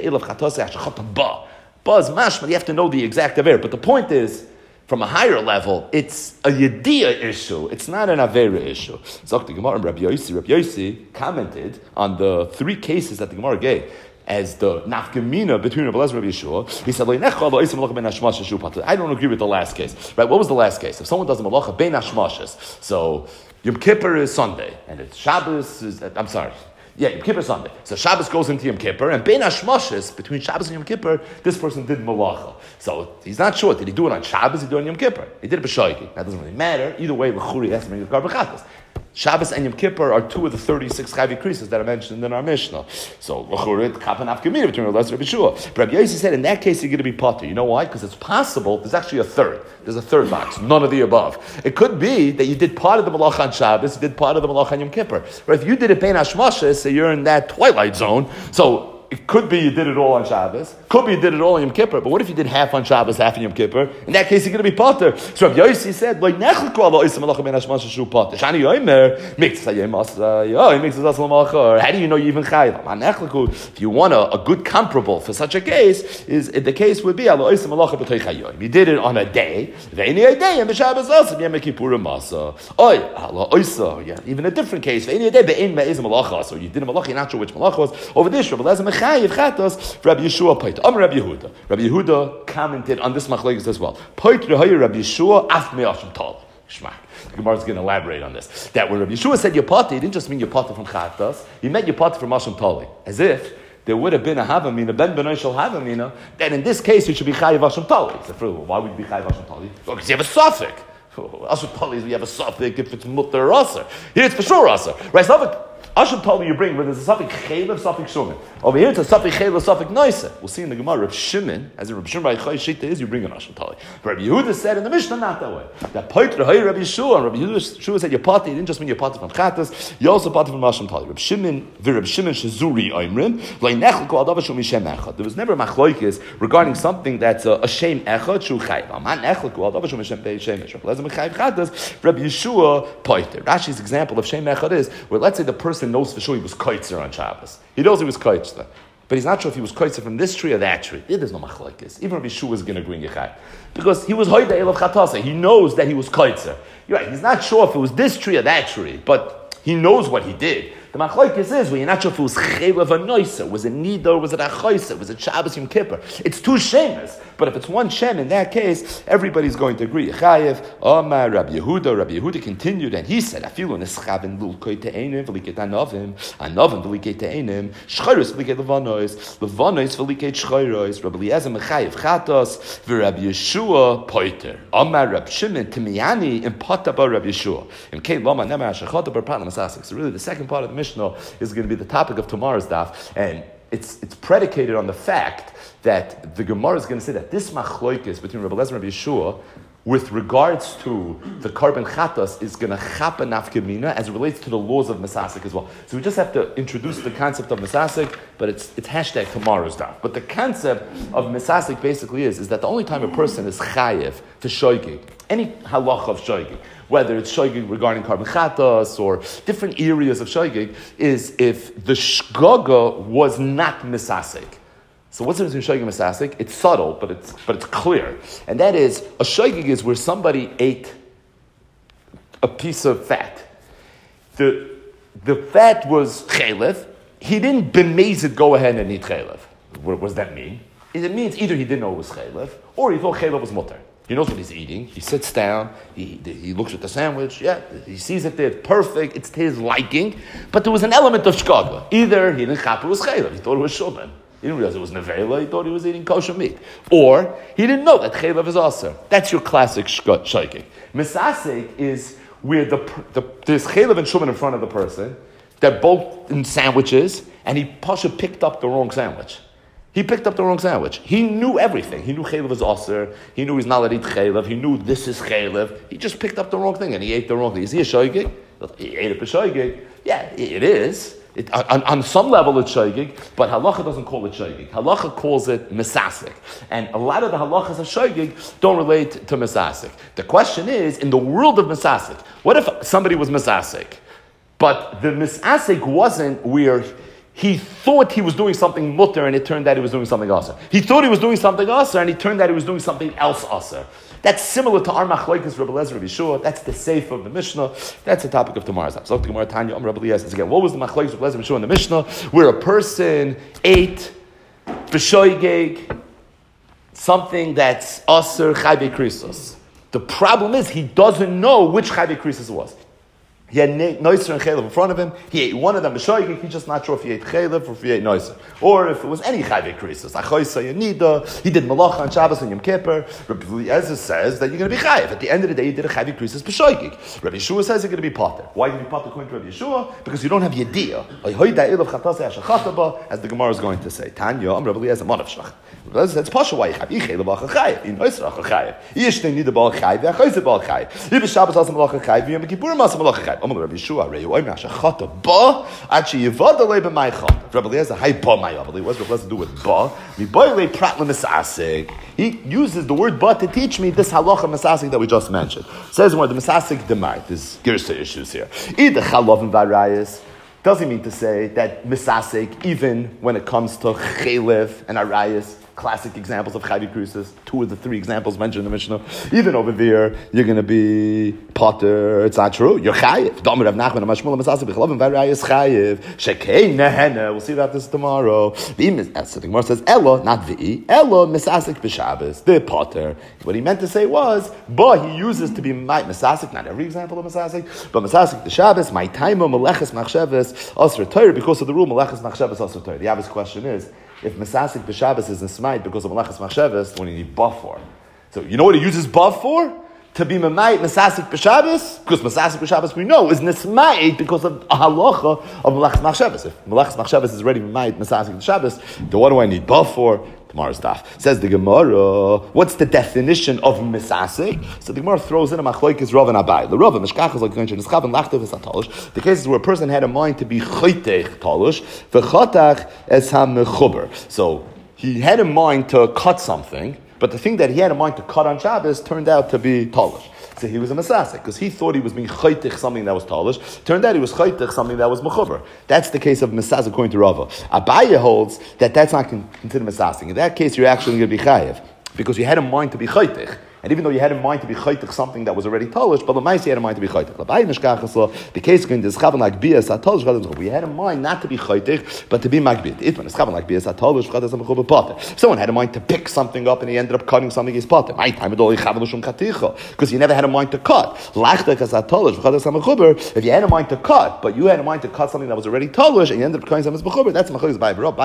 ba is mashma, you have to know the exact Aveira. But the point is, from a higher level, it's a yediyah issue. It's not an avera issue. So the Gemara and Rabbi Yossi commented on the three cases that the Gemara gave as the nafkamina between Rabbi Elazar and Rabbi Yeshua. He said, I don't agree with the last case. Right? What was the last case? If someone does a malacha bein hashmashes, so Yom Kippur is Sunday, and it's Shabbos is, Yom Kippur Sunday. So Shabbos goes into Yom Kippur, and bein hashmashes, between Shabbos and Yom Kippur, this person did malacha. So he's not sure. Did he do it on Shabbos? Did he do it on Yom Kippur? He did it b'shoigig. That doesn't really matter. Either way, l'churi has to make a korban chatas. Shabbos and Yom Kippur are two of the 36 chayvi krisos that I mentioned in our Mishnah. So l'churi kapan afkamina between Rabbi Elazar and Rabbi Yeshua. But Rabbi Yossi said in that case you're going to be potter. You know why? Because it's possible. There's actually a third. There's a third box. None of the above. It could be that you did part of the malacha on Shabbos, you did part of the malacha on Yom Kippur. But if you did it bein hashmashes, so you're in that twilight zone. So it could be you did it all on Shabbos. Could be you did it all on Yom Kippur. But what if you did half on Shabbos, half on Yom Kippur? In that case, you're going to be potter. So Rabbi Yossi said, how do you know you even chayav? If you want a good comparable for such a case, the case would be you did it on a day, even a different case, you did a malacha, you're not sure which malacha was. Over this, Rabbi Yeshua Pait. Rabbi Yehuda commented on this machlokes as well. Pait rehayu Rabbi Yeshua af me'ashim tal. Shmak. The Gemara is going to elaborate on this. That when Rabbi Yeshua said Yapati, he didn't just mean Yapati from Chatas. He meant Yapati from Ashim Tali. As if there would have been a Havamina, Ben Benoy Shal Havamina, then in this case you should be Chayiv Ashim Tali. Why would you be Chayiv Ashim Tali? Well, because you have a suffix. Ashim Tali is we have a suffix if it's mutter or aser. Here it's for sure aser. Right? Ashim Tali you bring where there's a suffix Chaylev, suffix Shumin. Over here it's a suffix Chaylev, suffix Noise. We'll see in the Gemara, Reb Shimon, as in Reb Shimon by Chai Shita is, you bring an Ashim Tali. But Rabbi Yehuda said in the Mishnah, not that way. That Poitra Hay Rabbi Yeshua, and Rabbi Yeshua said, your party, you didn't just mean your party from Chatas, you also party from Ashim Tali. Reb Shimon Shazuri Oimrim, there was never a machloikis regarding something that's a shem echad, shu chayv. Rabbi Yeshua Poitra. Rashi's example of shem echad is, where let's say the person knows for sure he was kaitzer on Shabbos. He knows he was kaitzer. But he's not sure if he was kaitzer from this tree or that tree. There's no machlokes. Even Rabbi Yeshua is going to agree in Yechai. Because he was hoida elav chatasa. He knows that he was kaitzer. You're right. He's not sure if it was this tree or that tree. But he knows what he did. The machlokes is when you're not sure if it was chaylev or noisa. Was it nida? Was it achoisa? Was it Shabbos Yom Kippur? It's two shemas. But if it's one shem, in that case, everybody's going to agree. Chayev, Omar, Rabbi Yehuda continued, and he said, Afilu neschavin lulkoi te'enim, v'liket anovim v'liket te'enim, shchayros v'liket levanois v'liket shchayros, Rabbi Eliezer mechayev chatos, v'Rabbi Yeshua poiter. Omar, Rabbi Shimon, Timiani, impotaba Rabbi Yeshua. And Kei Loma, Nemar, Shechota, Barpana, Masasik. So really, the second part of the Mishnah is going to be the topic of tomorrow's daf, and it's predicated on the fact that the Gemara is going to say that this machlokes between Rabbi Eliezer and Rabbi Yeshua with regards to the korban chatas is going to chapa nafkamina as it relates to the laws of Masasik as well. So we just have to introduce the concept of Masasik, but it's hashtag tomorrow's daf. But the concept of Masasik basically is that the only time a person is chayev to shoygig, any halacha of shoygig, whether it's shoygig regarding korban chatas or different areas of shoygig, is if the shgaga was not Masasik. So what's the difference between shoygig and masasik? It's subtle, but it's clear. And that is, a shoygig is where somebody ate a piece of fat. The fat was chaylev. He didn't b'mezid go ahead and eat chaylev. What does that mean? It means either he didn't know it was chaylev, or he thought chaylev was mutter. He knows what he's eating. He sits down. He looks at the sandwich. Yeah, he sees it there. It's perfect. It's to his liking. But there was an element of shkaga. Either he didn't chap it was chaylev. He thought it was shuman. He didn't realize it was nevela. He thought he was eating kosher meat. Or he didn't know that chaylev is aser. That's your classic shaykik. Misasek is where there's chaylev and shuman in front of the person. They're both in sandwiches, and he pasha picked up the wrong sandwich. He picked up the wrong sandwich. He knew everything. He knew chaylev is aser. He knew he's not allowed to eat chaylev. He knew this is chaylev. He just picked up the wrong thing, and he ate the wrong thing. Is he a shaykik? He ate a b'shaygig. Yeah, it is. On some level it's shaygig, but halacha doesn't call it shaygig. Halacha calls it misasik. And a lot of the halachas of shaygig don't relate to misasik. The question is, in the world of misasik, what if somebody was misasik, but the misasik wasn't where he thought he was doing something mutter and it turned out he was doing something aser. He thought he was doing something aser and it turned out he was doing something else aser. That's similar to our machlokes, Rabbi Eliezer, Rabbi Yeshua. That's the seif of the Mishnah. That's the topic of tomorrow's episode. So the Gemara Tanya, Rabbi Eliezer says again, what was the machlokes, Rabbi Eliezer, Rabbi Yeshua in the Mishnah, where a person ate b'shoygeg something that's aser chayve krisos. The problem is he doesn't know which chayve krisos it was. He had noiser and chaylev in front of him. He ate one of them b'shoygeg. He's just not sure if he ate chaylev or if he ate noiser, or if it was any chayve krisos. Achoisa yanida. He did malacha on Shabbos and Yom Kippur. Rabbi Eliezer says that you're going to be chayiv. At the end of the day, you did a chayve krisos b'shoygeg. Rabbi Yeshua says you're going to be potter. Why did you potter according to Rabbi Yeshua? Because you don't have yediyah. As the Gemara is going to say, Tanya, Rabbi Eliezer, manav shlach. That's pasha why you have chaylev b'al chayiv. In noiser chayiv. Yishtei nida b'al chayiv. Achoisa b'al chayiv. If Shabbos has malacha chayiv, Yom Kippur has malacha chayiv. Rabbi Yeshua, Rabbi Eliezer, hi ba my Rabbi. What's Rabbi Eliezer to do with ba? He uses the word ba to teach me this halacha misasik that we just mentioned. Says where the misasik demart. There's girsa issues here. Either chalav and varayas doesn't mean to say that misasik, even when it comes to chaylev and arayas, classic examples of chayvi krisos, 2 of the 3 examples mentioned in the Mishnah. Even over there, you're going to be potter. It's not true. You're chayiv. We'll see about this tomorrow. The Gemara says, Ella, not vi, Ella misasik b'Shabbos, the potter. What he meant to say was, but he uses to be misasik, not every example of misasik, but misasik b'Shabbos, my time of meleches machshavas, asr Torah, because of the rule meleches machshavas asr Torah. The obvious question is, if Mesasik b'Shabbos is a smite because of Malachas Machshavas, what do you need buff for? So you know what he uses buff for? To be Memait Mesasik b'Shabbos? Because Mesasik b'Shabbos we know is Nesmait because of a halacha of Malachas Machshavas. If Malachas Machshavas is already Memait Mesasik b'Shabbos, then what do I need buff for? Tomorrow's daf. Says the Gemara, what's the definition of misasik? So the Gemara throws in a machlokes Rav and Abai. The Rav and Mishkach is like mentioned, is chav and lachtav is atalish. The cases where a person had a mind to be chaytech talish, v'chatach es ha-mechuber. So he had in mind to cut something, but the thing that he had in mind to cut on Shabbos turned out to be talish. So he was a mesasik because he thought he was being chaytich something that was talish. Turned out he was chaytich something that was mechuber. That's the case of mesasik according to Rava. Abaye holds that that's not considered mesasik. In that case, you're actually going to be chayiv because you had in mind to be chaytich. And even though you had in mind to be chaytich something that was already talish, but the you had in mind to be chaytich. The case going to schaven like bias atalish. We had in mind not to be chaytich, but to be magbid. It when schaven like bias atalish. Someone had in mind to pick something up and he ended up cutting something. He's potter. My time because you never had in mind to cut. If you had in mind to cut, but you had in mind to cut something that was already talish and you ended up cutting something that's mechuber, that's machlokas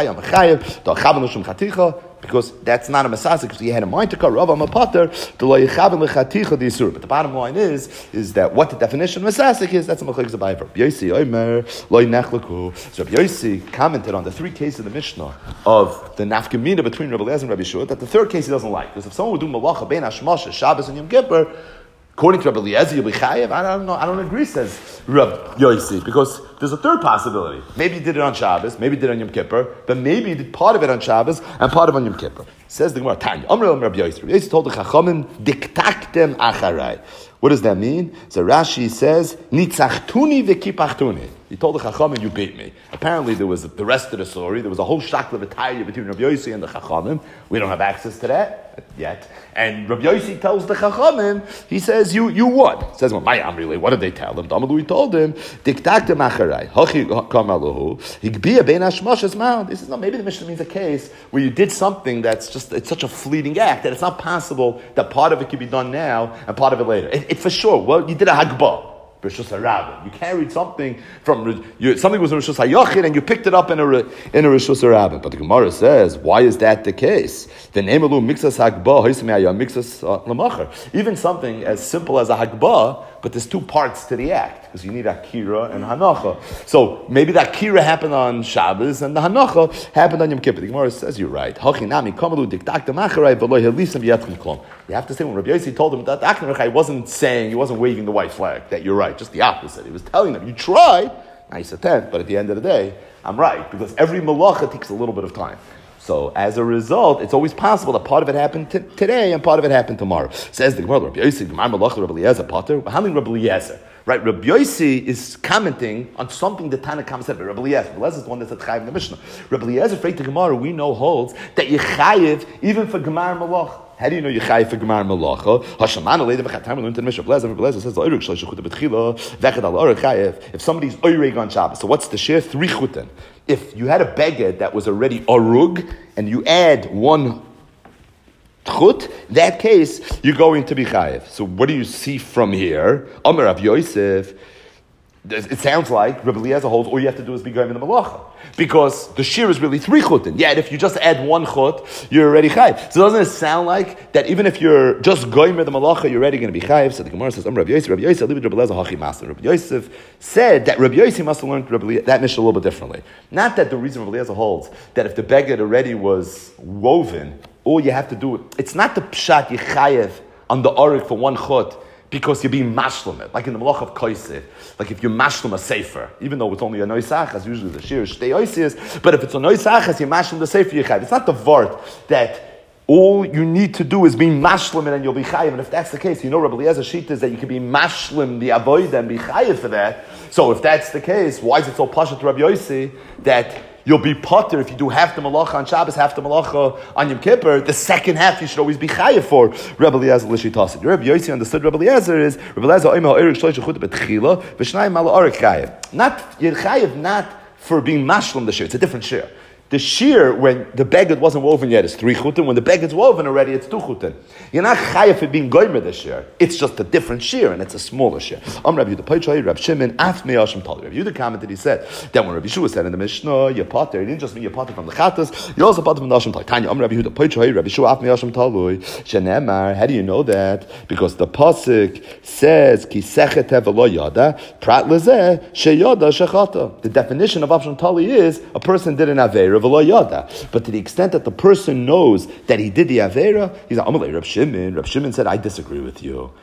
by because that's not a mesasik because you had in mind to cut Rav a potter. But the bottom line is that what the definition of mesasik is, that's a machlokes by Rabbi Yossi Omer loy nechlaku. So Rabbi Yossi commented on the 3 cases of the Mishnah of the nafkamina between Rabbi Eliezer and Rabbi Yeshua that the 3rd case he doesn't like because if someone would do malacha bein hashmoshes Shabbos and Yom Kippur, according to Rabbi Eliezer, you'll be chayiv. I don't know. I don't agree, says Rabbi Yossi, because there's a 3rd possibility. Maybe you did it on Shabbos, maybe you did it on Yom Kippur, but maybe you did part of it on Shabbos and part of it on Yom Kippur. Says the Gemara, Tanya, Amr Rabbi Yossi. Rabbi Yossi told the Chachamim, diktaktem acharai. What does that mean? So Rashi says, nitzachtuni v'kipachtuni. He told the Chachamim, you beat me. Apparently there was the rest of the story. There was a whole shakla v'tayya between Rabbi Yossi and the Chachamim. We don't have access to that yet. And Rabbi Yossi tells the Chachamim, he says, you won. He says, well, my Amrile, what did they tell him? Damalu, told him, diktaktem acharai. Hachi kamaluhu. Higbiya bein hashmashas mount. This is not, maybe the Mishnah means a case where you did something that's just, it's such a fleeting act that it's not possible that part of it could be done now and part of it later. It for sure, well, you did a hagbah. Rishus HaRabba. You carried something from something was in Rishus HaYachid and you picked it up in a Rishus HaRabba. But the Gemara says, why is that the case? The name of mixas hagbah mixas lamacher. Even something as simple as a hagbah, but there's two parts to the act because you need akira and hanacha. So maybe the akira happened on Shabbos and the hanacha happened on Yom Kippur. The Gemara says you're right. You have to say when Rabbi Yossi told him that he wasn't saying, he wasn't waving the white flag, that you're right. Just the opposite. He was telling them, you tried, nice attempt, but at the end of the day, I'm right. Because every malacha takes a little bit of time. So as a result, it's always possible that part of it happened today and part of it happened tomorrow. Says the Gemara, Rabbi Yossi, Gemara malacha, Rabbi Eliezer, Potter. How many Rabbi Eliezer? Right, Rabbi Yossi is commenting on something the Tanna Kama said. Rabbi Eliezer is the one that's at Chayiv in the Mishnah. Rabbi Eliezer, afraid the Gemara, we know holds that you Chayiv even for Gemara Malach. How do you know you Chayiv for Gemara Malacha? Hashamana later b'chatam we learned in the Mishnah. Rabbi Eliezer says the Oiruk shlosh chuta b'tchila vechad al orach Chayiv. If somebody's oireg on Shabbos, so what's the share? 3 chutin. If you had a beged that was already orug and you add 1 chut, in that case, you're going to be chayiv. So what do you see from here? Amar Rav Yosef, it sounds like Rabbi Eliezer holds all you have to do is be going in the malacha. Because the shir is really 3 chutin. Yet if you just add 1 chut, you're already chayiv. So doesn't it sound like that even if you're just going with the malacha, you're already going to be chayiv? So the Gemara says, Rabbi Yosef, Rabbi Yosef, Rabbi Eliezer, Hachi Master. Rabbi Yosef said that Rabbi Yosef must have learned that Mishnah a little bit differently. Not that the reason Rabbi Eliezer holds that if the beged already was woven, all you have to do, it's not the pshat yichayev on the arik for 1 chut because you're being mashlim it, like in the malach of koiseh, like if you're mashlim a sefer, even though it's only a noisachas, usually the shir is shtei oisias, but if it's a noisachas, you're mashlim the sefer yichayev. It's not the vart that all you need to do is be mashlim it and you'll be chayev. And if that's the case, you know Rabbi Eliezer shita is that you can be mashlim the avoid and be chayev for that. So if that's the case, why is it so pasha to Rabbi Yossi that you'll be potter if you do half the malacha on Shabbos, half the malacha on Yom Kippur? The second half you should always be chayiv for. Rabbi Eliezer l'shitasid. Rabbi Yossi understood Rabbi Eliezer is Rabbi Eliezer oimel erik shlosh chut betchila v'shnayim ala arik chayiv. Not you're chayiv not for being mashlim the shir. It's a different shir. The shear, when the beged wasn't woven yet, is 3 chutin. When the beged's woven already, it's 2 chutin. You're not chayav for being goymer the shear. It's just a different shear, and it's a smaller shear. Rabbi Yehuda Paichai, Rabbi Shimon, af me'ashim tali. Rabbi Yehuda commented, he said, that when Rabbi Yeshua said in the Mishnah, you potter, it didn't just mean you potter from the chatas, you also potter from the ashim tali. Tanya, Rabbi Yehuda Paichai, Rabbi Yeshua, af me'ashim tali. Shenemar, how do you know that? Because the pasuk says, ki sechet v'lo yada, prat lezeh, sheyada shechata. The definition of ashim tali is, a person did an aveira, but to the extent that the person knows that he did the Avera, he's like, Amalei, Reb Shimon. Reb Shimon said, I disagree with you.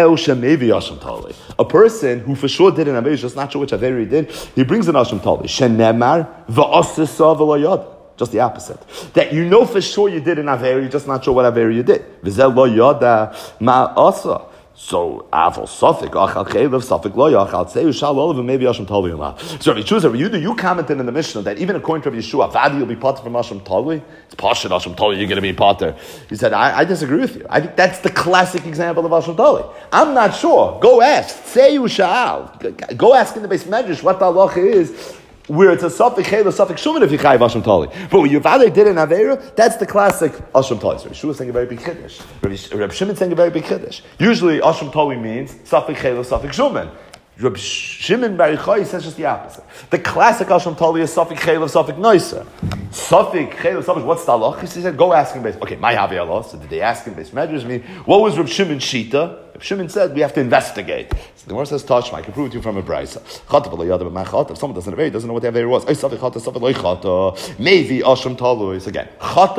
A person who for sure did an Avera, just not sure which Avera he did, he brings an Asham Tali. Shenemar v'asisa v'lo. Just the opposite. That you know for sure you did an Avera, you're just not sure what Avera you did. V'zel lo yada ma'asa. So, Aval Safik, Achal Chelev, Safik Lo Yachal Tzeu, Shal Olav, and maybe Asham Tali in La. So, Rabbi Yeshua, you commented in the Mishnah that even according to Rabbi Yeshua, Vadi will be potter from Asham Tali. It's Pashat Asham Tali, you're going to be potter. He said, I disagree with you. I think that's the classic example of Asham Tali. I'm not sure. Go ask. Tzeu Shal. Go ask in the base medrash what the halacha is, where it's a Safik Chelev, Safik Shuman if you chayiv Asham Tali. But when your father did an Avera, that's the classic Asham Tali. So Rabbi Yeshua is saying a very big chiddush. Rabbi Shimon is saying a very big chiddush. Usually Asham Tali means Safik Chelev, Safik Shuman. Rabbi Shimon Bar Yochai says just the opposite. The classic Asham Tali is Safik Chelev, Safik Noisa. Safik Chelev, Safik, what's the halach? He said, go ask him base. Okay, my Havi Allah. So did they ask him base measures? I mean, what was Rabbi Shimon's shita? Rabbi Shimon said, we have to investigate. So the Gemara says, touch I can prove it to you from a brayso. If someone doesn't know, he doesn't know what the Avera was. Maybe Asham Tali is again.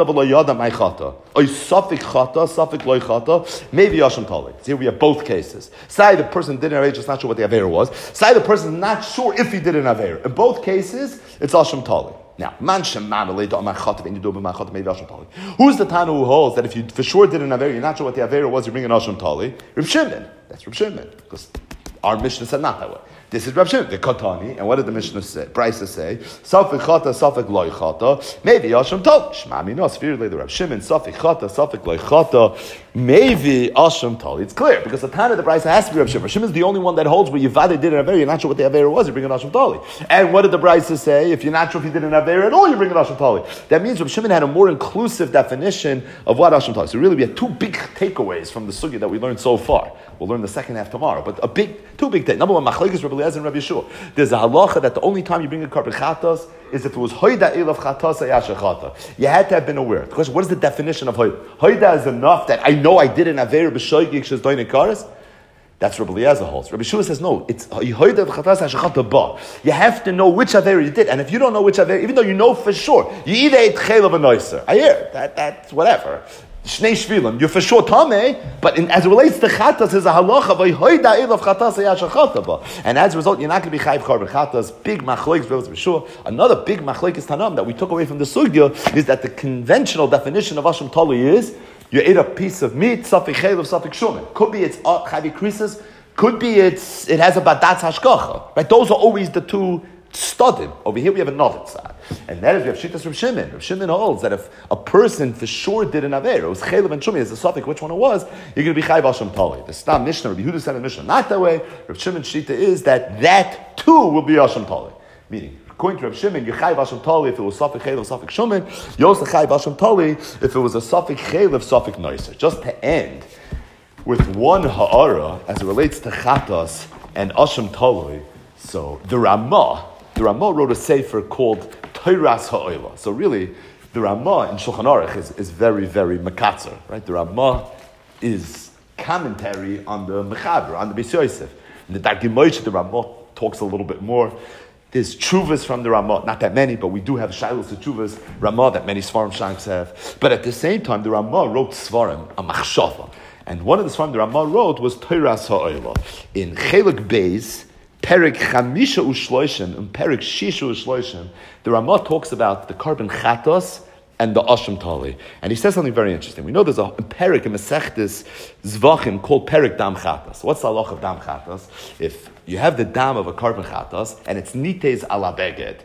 Maybe Asham Tali. So here we have both cases. Say the person did an Avera, just not sure what the Avera was. Say the person is not sure if he did an Avera. In both cases, it's Asham Tali. Now, who's the Tana who holds that if you for sure did an Avera, you're not sure what the Avera was, you bring an Asham Tali? Reb Shimon. That's Reb Shimon. Because our Mishnah said not that way. This is Reb Shimon, the Katani, and what did the Mishnah say? Brisa say, Safik Chata, Safik Loi Chata, maybe Asham Tali. Shmami no, spherically the Reb Shimon, Safik Chata, Safik Loi Chata, maybe Asham Tali. It's clear, because the Tana, the Brisa has to be Reb Shimon. Reb Shimon is the only one that holds where Yivade did an Avera, you're not sure what the Avera was, you bring an Asham Tali. And what did the Brisa say? If you're not sure if you did an Avera at all, you bring an Asham Tali. That means Reb Shimon had a more inclusive definition of what Asham Tali. So really we had 2 big takeaways from the sugya that we learned so far. We'll learn the second half tomorrow, but a big Two big things. Number one, Machlokes Rabbi Eliezer and Rabbi Yeshua. There's a halacha that the only time you bring a carbon chatos is if it was hoida ilav chatos ayashachata. You had to have been aware. The question: what is the definition of hoida? Hoida is enough that I know I did an aver b'shoigig shas doin kares. That's Rabbi Eliezer holds. Rabbi Yeshua says no. It's hoida chatos ayashachata ba. You have to know which aver you did, and if you don't know which aver, even though you know for sure, you either ate chelav or noiser. I hear that's whatever. Shnei shvilim, you're for sure tameh, but as it relates to chatas, there's a halacha v'hoida ilav chatas hayashachata ba, and as a result, you're not going to be chayiv carbon chatas. Big machlokes, for sure. Another big machlokes tanam that we took away from the sugya is that the conventional definition of asham tali is you ate a piece of meat, safik chaylev, safik shumen. Could be it's chayiv krisis, could be it has a badatz hashgacha. Right? Those are always the two studim. Over here we have another side. And that is we have Shittas Rav Shimon. Rav Shimon holds that if a person for sure did an Aver, it was Chelev and Shumi, as a suffix, which one it was, you're going to be Chayv Hashem Tali. The Stam Mishnah, Rabbi Yehuda said in Mishnah, not that way. Rav Shimon's Shita is that too will be Hashem Tali. Meaning, according to Rav Shimon, you Chayv Hashem Tali if it was suffix Chelev, suffix Shumin. You also Chayv Hashem Tali if it was a suffix Chelev, suffix Noiser. Just to end with one Ha'ara as it relates to Chatas and Hashem Tali. So the Ramah wrote a sefer called Toras Ha'oila. So really, the Ramah in Shulchan Aruch is very, very makatzer, right? The Ramah is commentary on the Mechaber, on the Beis Yosef. In the Darkei Moshe, the Ramah talks a little bit more. There's tshuvas from the Ramah, not that many, but we do have shilos to tshuvas Ramah that many Svarim Shanks have. But at the same time, the Ramah wrote Svarim, a machshava. And one of the Svarim the Ramah wrote was Toras Ha'oila. In Chelik Beis, Perik Chamisha Ushloishim and Perik Shisha Ushloishim, the Ramah talks about the carbon chatos and the Asham Tali. And he says something very interesting. We know there's a Perik in Masechtes Zvachim called Perik Dam Chatos. What's the halach of Dam Chatos? If you have the dam of a carbon chatos and it's nites ala beged,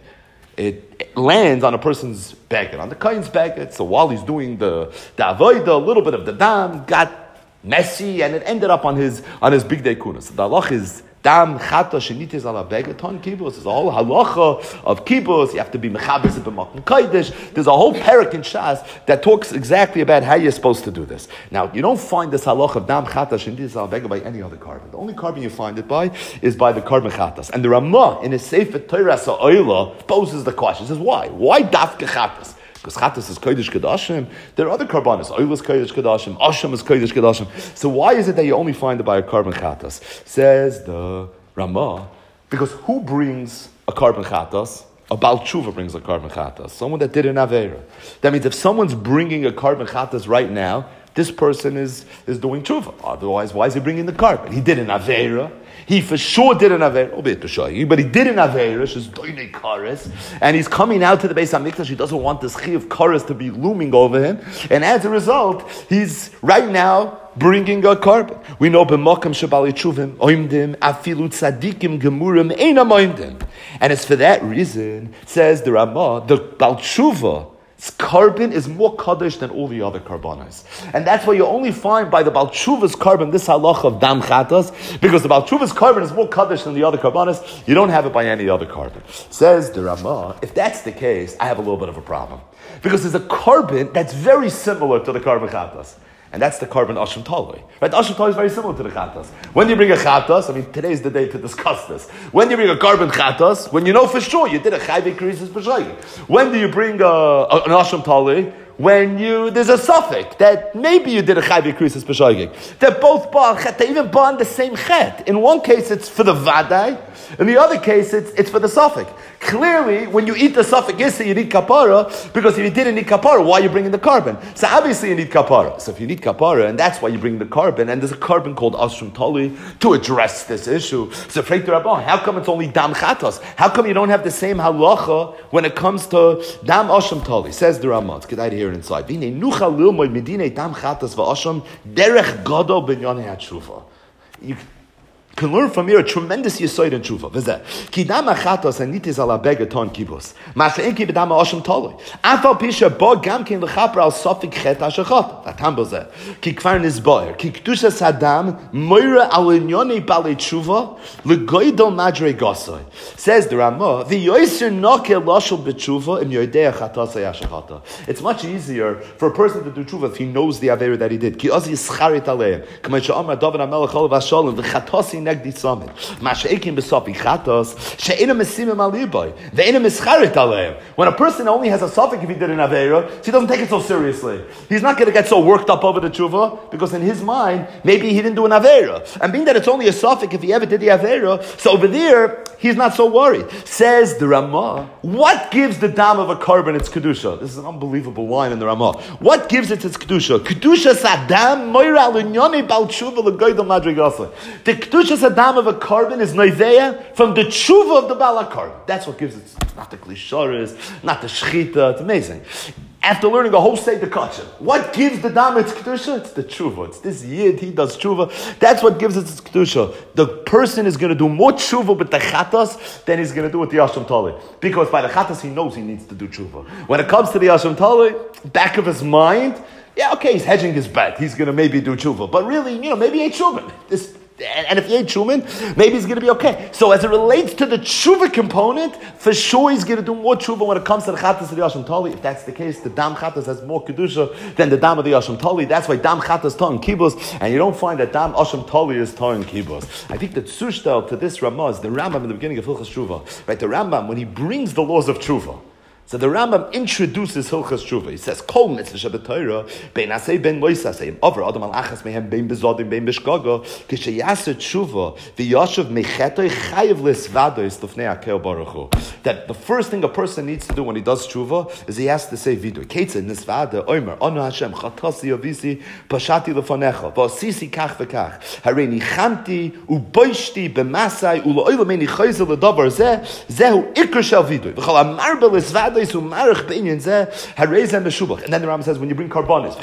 it lands on a person's beged, on the kain's beged. So while he's doing the avodah, a little bit of the dam got messy and it ended up on his big day kuna. So the halach is Dam chata shenites ala begaton kibbutz. There's a whole halacha of kibbutz. You have to be mechabes b'makom kodesh. There's a whole parak in Shas that talks exactly about how you're supposed to do this. Now, you don't find this halacha of dam chata shenites ala bega by any other carbon. The only carbon you find it by is by the carbon chatas. And the Ramah in his Sefer Toras Ha'oila poses the question. He says, why? Why dafke chatas? Because chatas is kodesh kedashim. There are other karbanos. Oil is kodesh kedashim. Asham is kodesh kedashim. So why is it that you only find it by a carbon chatas? Says the Ramah, because who brings a carbon chatas? A Baal Tshuva brings a carbon chatas. Someone that did an avera. That means if someone's bringing a carbon chatas right now, this person is doing tshuva. Otherwise, why is he bringing the carbon? He did an avera. He for sure did an Aveira, but he did an Aveira, she's doinei kares, and he's coming out to the Beis HaMikdash. He doesn't want this chi of kares to be looming over him, and as a result, he's right now bringing a carbon. We know b'makam shabali chuvim oimdim afilu tzadikim gemurim einam oimdim, and it's for that reason, says the Ramah, the Baal Tshuva, carbon is more kaddish than all the other carbonas. And that's why you only find by the Baal Tshuva's carbon this halach of dam chatas, because the Baal Tshuva's carbon is more kaddish than the other carbonas. You don't have it by any other carbon. Says the Ramah, if that's the case, I have a little bit of a problem. Because there's a carbon that's very similar to the carbon chatas. And that's the carbon Asham Tali. Right? Asham Tali is very similar to the Chatas. When do you bring a Chatas? I mean, today's the day to discuss this. When do you bring a carbon Chatas? When you know for sure you did a Chayve Krisis B'Shayim. When do you bring an Asham Tali? When there's a suffix that maybe you did a Chayve Krisis B'Shayim. They're both Ba'al, they even bond the same Chet. In one case it's for the Vadai, in the other case it's for the suffix. Clearly, when you eat the suffix, you need kapara, because if you didn't need kapara, why are you bringing the carbon? So obviously you need kapara. So if you need kapara, and that's why you bring the carbon, and there's a carbon called Ashram Tali to address this issue. So Freit Rabbah, how come it's only Dam Chatas? How come you don't have the same halacha when it comes to Dam Ashram Tali? Says the Ramah. It's good to hear it inside. V'nei nucha lilmod medinei Dam Chatas v'Ashram derech gadol b'nyanei hatshuva. You can learn from here a tremendous yisoid in tshuva. V'zeh ki dam achatos anitis ala begaton kibus ma'ashein ki b'dam ha'asham toloi afal pisha bo gam kin l'chapra al sofik chet ha'shachat atam b'zeh ki kvar nizboer ki kedusha sadam moira al inyonei balei tshuva l'goydol madrei gosoi. Says the Ramah, v'yoyser nokel loshel b'tshuva im yodei achatos ha'shachata. It's much easier for a person to do tshuva if he knows the avera that he did. Ki oz yischarit aleim k'may she'amar David HaMelech olav hasholem v'chatosin negdi samid. Masheikim b'safik chatos she'ena mesimim al liboy ve'ena mischarit aleim. When a person only has a suffix if he did an avera, so he doesn't take it so seriously. He's not going to get so worked up over the tshuva because in his mind maybe he didn't do an avera, and being that it's only a suffix if he ever did the avera, so over there he's not so worried. Says the Ramah, what gives the dam of a carbon its kedusha? This is an unbelievable line in the Ramah. What gives it its kedusha? Kedusha sadam moira lunyoni bal tshuva legoydel madrigasa. The kedusha sadam of a carbon is noiveya from the tshuva of the balakar. That's what gives it. Not the klisharis, not the shchita. It's amazing. After learning a whole state of kachim, what gives the dam its kedusha? It's the tshuva. It's this yid, he does tshuva. That's what gives it its kedusha. The person is going to do more tshuva with the chatas than he's going to do with the Yasham Tali. Because by the chatas he knows he needs to do tshuva. When it comes to the Yasham Tali, back of his mind, yeah, okay, he's hedging his bet. He's going to maybe do tshuva. But really, maybe he ain't tshuva. And if he ain't shuman, maybe he's going to be okay. So as it relates to the tshuva component, for sure he's going to do more tshuva when it comes to the chatas of the Yasham Tali. If that's the case, the dam chatas has more kedusha than the dam of the Yasham Tali. That's why dam chatas tar in kibbutz, and you don't find that dam Yasham Tali is tar in kibbutz. I think the tzushtel to this Ramah is the Rambam in the beginning of Hilchas Tshuva. Right, the Rambam, when he brings the laws of tshuva, so the Rambam introduces Hilchas Tshuva. He says, "Kol mitzvah shebetoira bein asay ben loisasay over adam al achas mehem bein bezodim bein bishgaga kishayaseh tshuva v'yashav mechetoy chayiv lisvados lifnei hakel baruch hu." That the first thing a person needs to do when he does tshuva is he has to say vidoy. Ketzed nisvada omer anu Hashem chatasi avisi pashati lefanecha v'asisi kach v'kach hareini chamti uboishti b'masai ulo'olam meni chayzel ledavar zehu ikr shel vidoy v'chol amar belisvada. And then the Rambam says when you bring karbonis,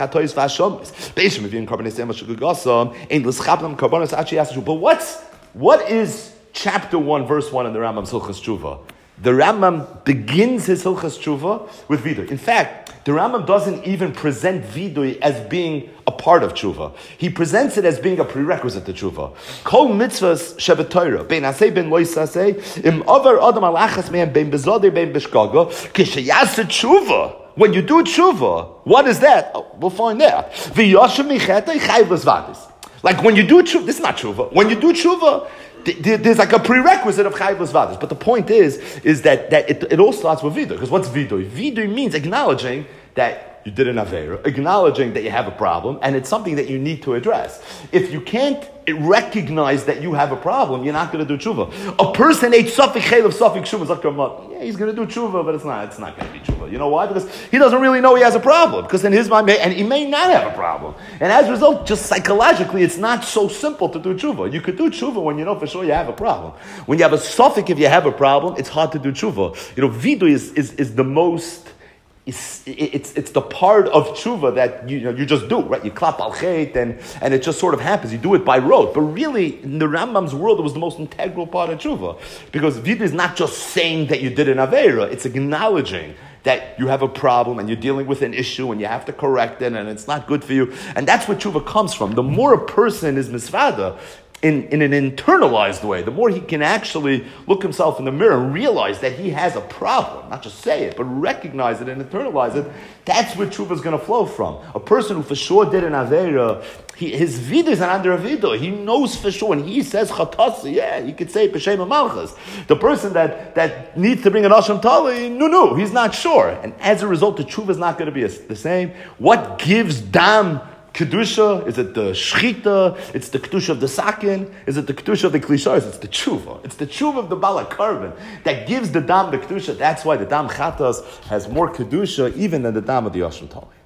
but what is chapter 1, verse 1 in the Rambam's Hilchas Tshuva? The Rambam begins his Hilchas Tshuva with Vidoy. In fact, the Rambam doesn't even present Vidoy as being a part of Tshuva. He presents it as being a prerequisite to Tshuva. Kol mitzvahs shebetoira, bein asay ben loisasay, im over adam al achas mehem bein bezodir bein bishgaga, kishayaseh tshuva. When you do tshuva, what is that? Oh, we'll find out. V'yashav michetay chayv l'svadis. Like when you do tshuva, this is not tshuva. When you do tshuva, there's like a prerequisite of chayv l'svadis. But the point is that it all starts with vidoy. Because what's vidoy? Vidoy means acknowledging that you did an avera, acknowledging that you have a problem, and it's something that you need to address. If you can't recognize that you have a problem, you're not going to do tshuva. A person ate safik chayv safik tshuva, yeah, he's going to do tshuva, but it's not going to be tshuva. You know why? Because he doesn't really know he has a problem. Because in his mind, and he may not have a problem. And as a result, just psychologically, it's not so simple to do tshuva. You could do tshuva when you know for sure you have a problem. When you have a safik, if you have a problem, it's hard to do tshuva. Vidoy is the most. It's the part of tshuva that you just do, right? You clap al chet and it just sort of happens. You do it by rote. But really, in the Rambam's world, it was the most integral part of tshuva. Because vidoy is not just saying that you did an avera, it's acknowledging that you have a problem and you're dealing with an issue and you have to correct it and it's not good for you. And that's where tshuva comes from. The more a person is misvada, in an internalized way, the more he can actually look himself in the mirror and realize that he has a problem, not just say it, but recognize it and internalize it, that's where tshuva is going to flow from. A person who for sure did an avera, his vidoy is under a vidoy. He knows for sure, and he says chatasi, yeah, you could say b'shem malchus. The person that needs to bring an asham tali, no, he's not sure. And as a result, the tshuva is not going to be the same. What gives dam kedusha? Is it the shchita? It's the kedusha of the sakin? Is it the kedusha of the klishas? It's the tshuva. It's the tshuva of the balakarbon that gives the dam the kedusha. That's why the dam chatas has more kedusha even than the dam of the yasham tali.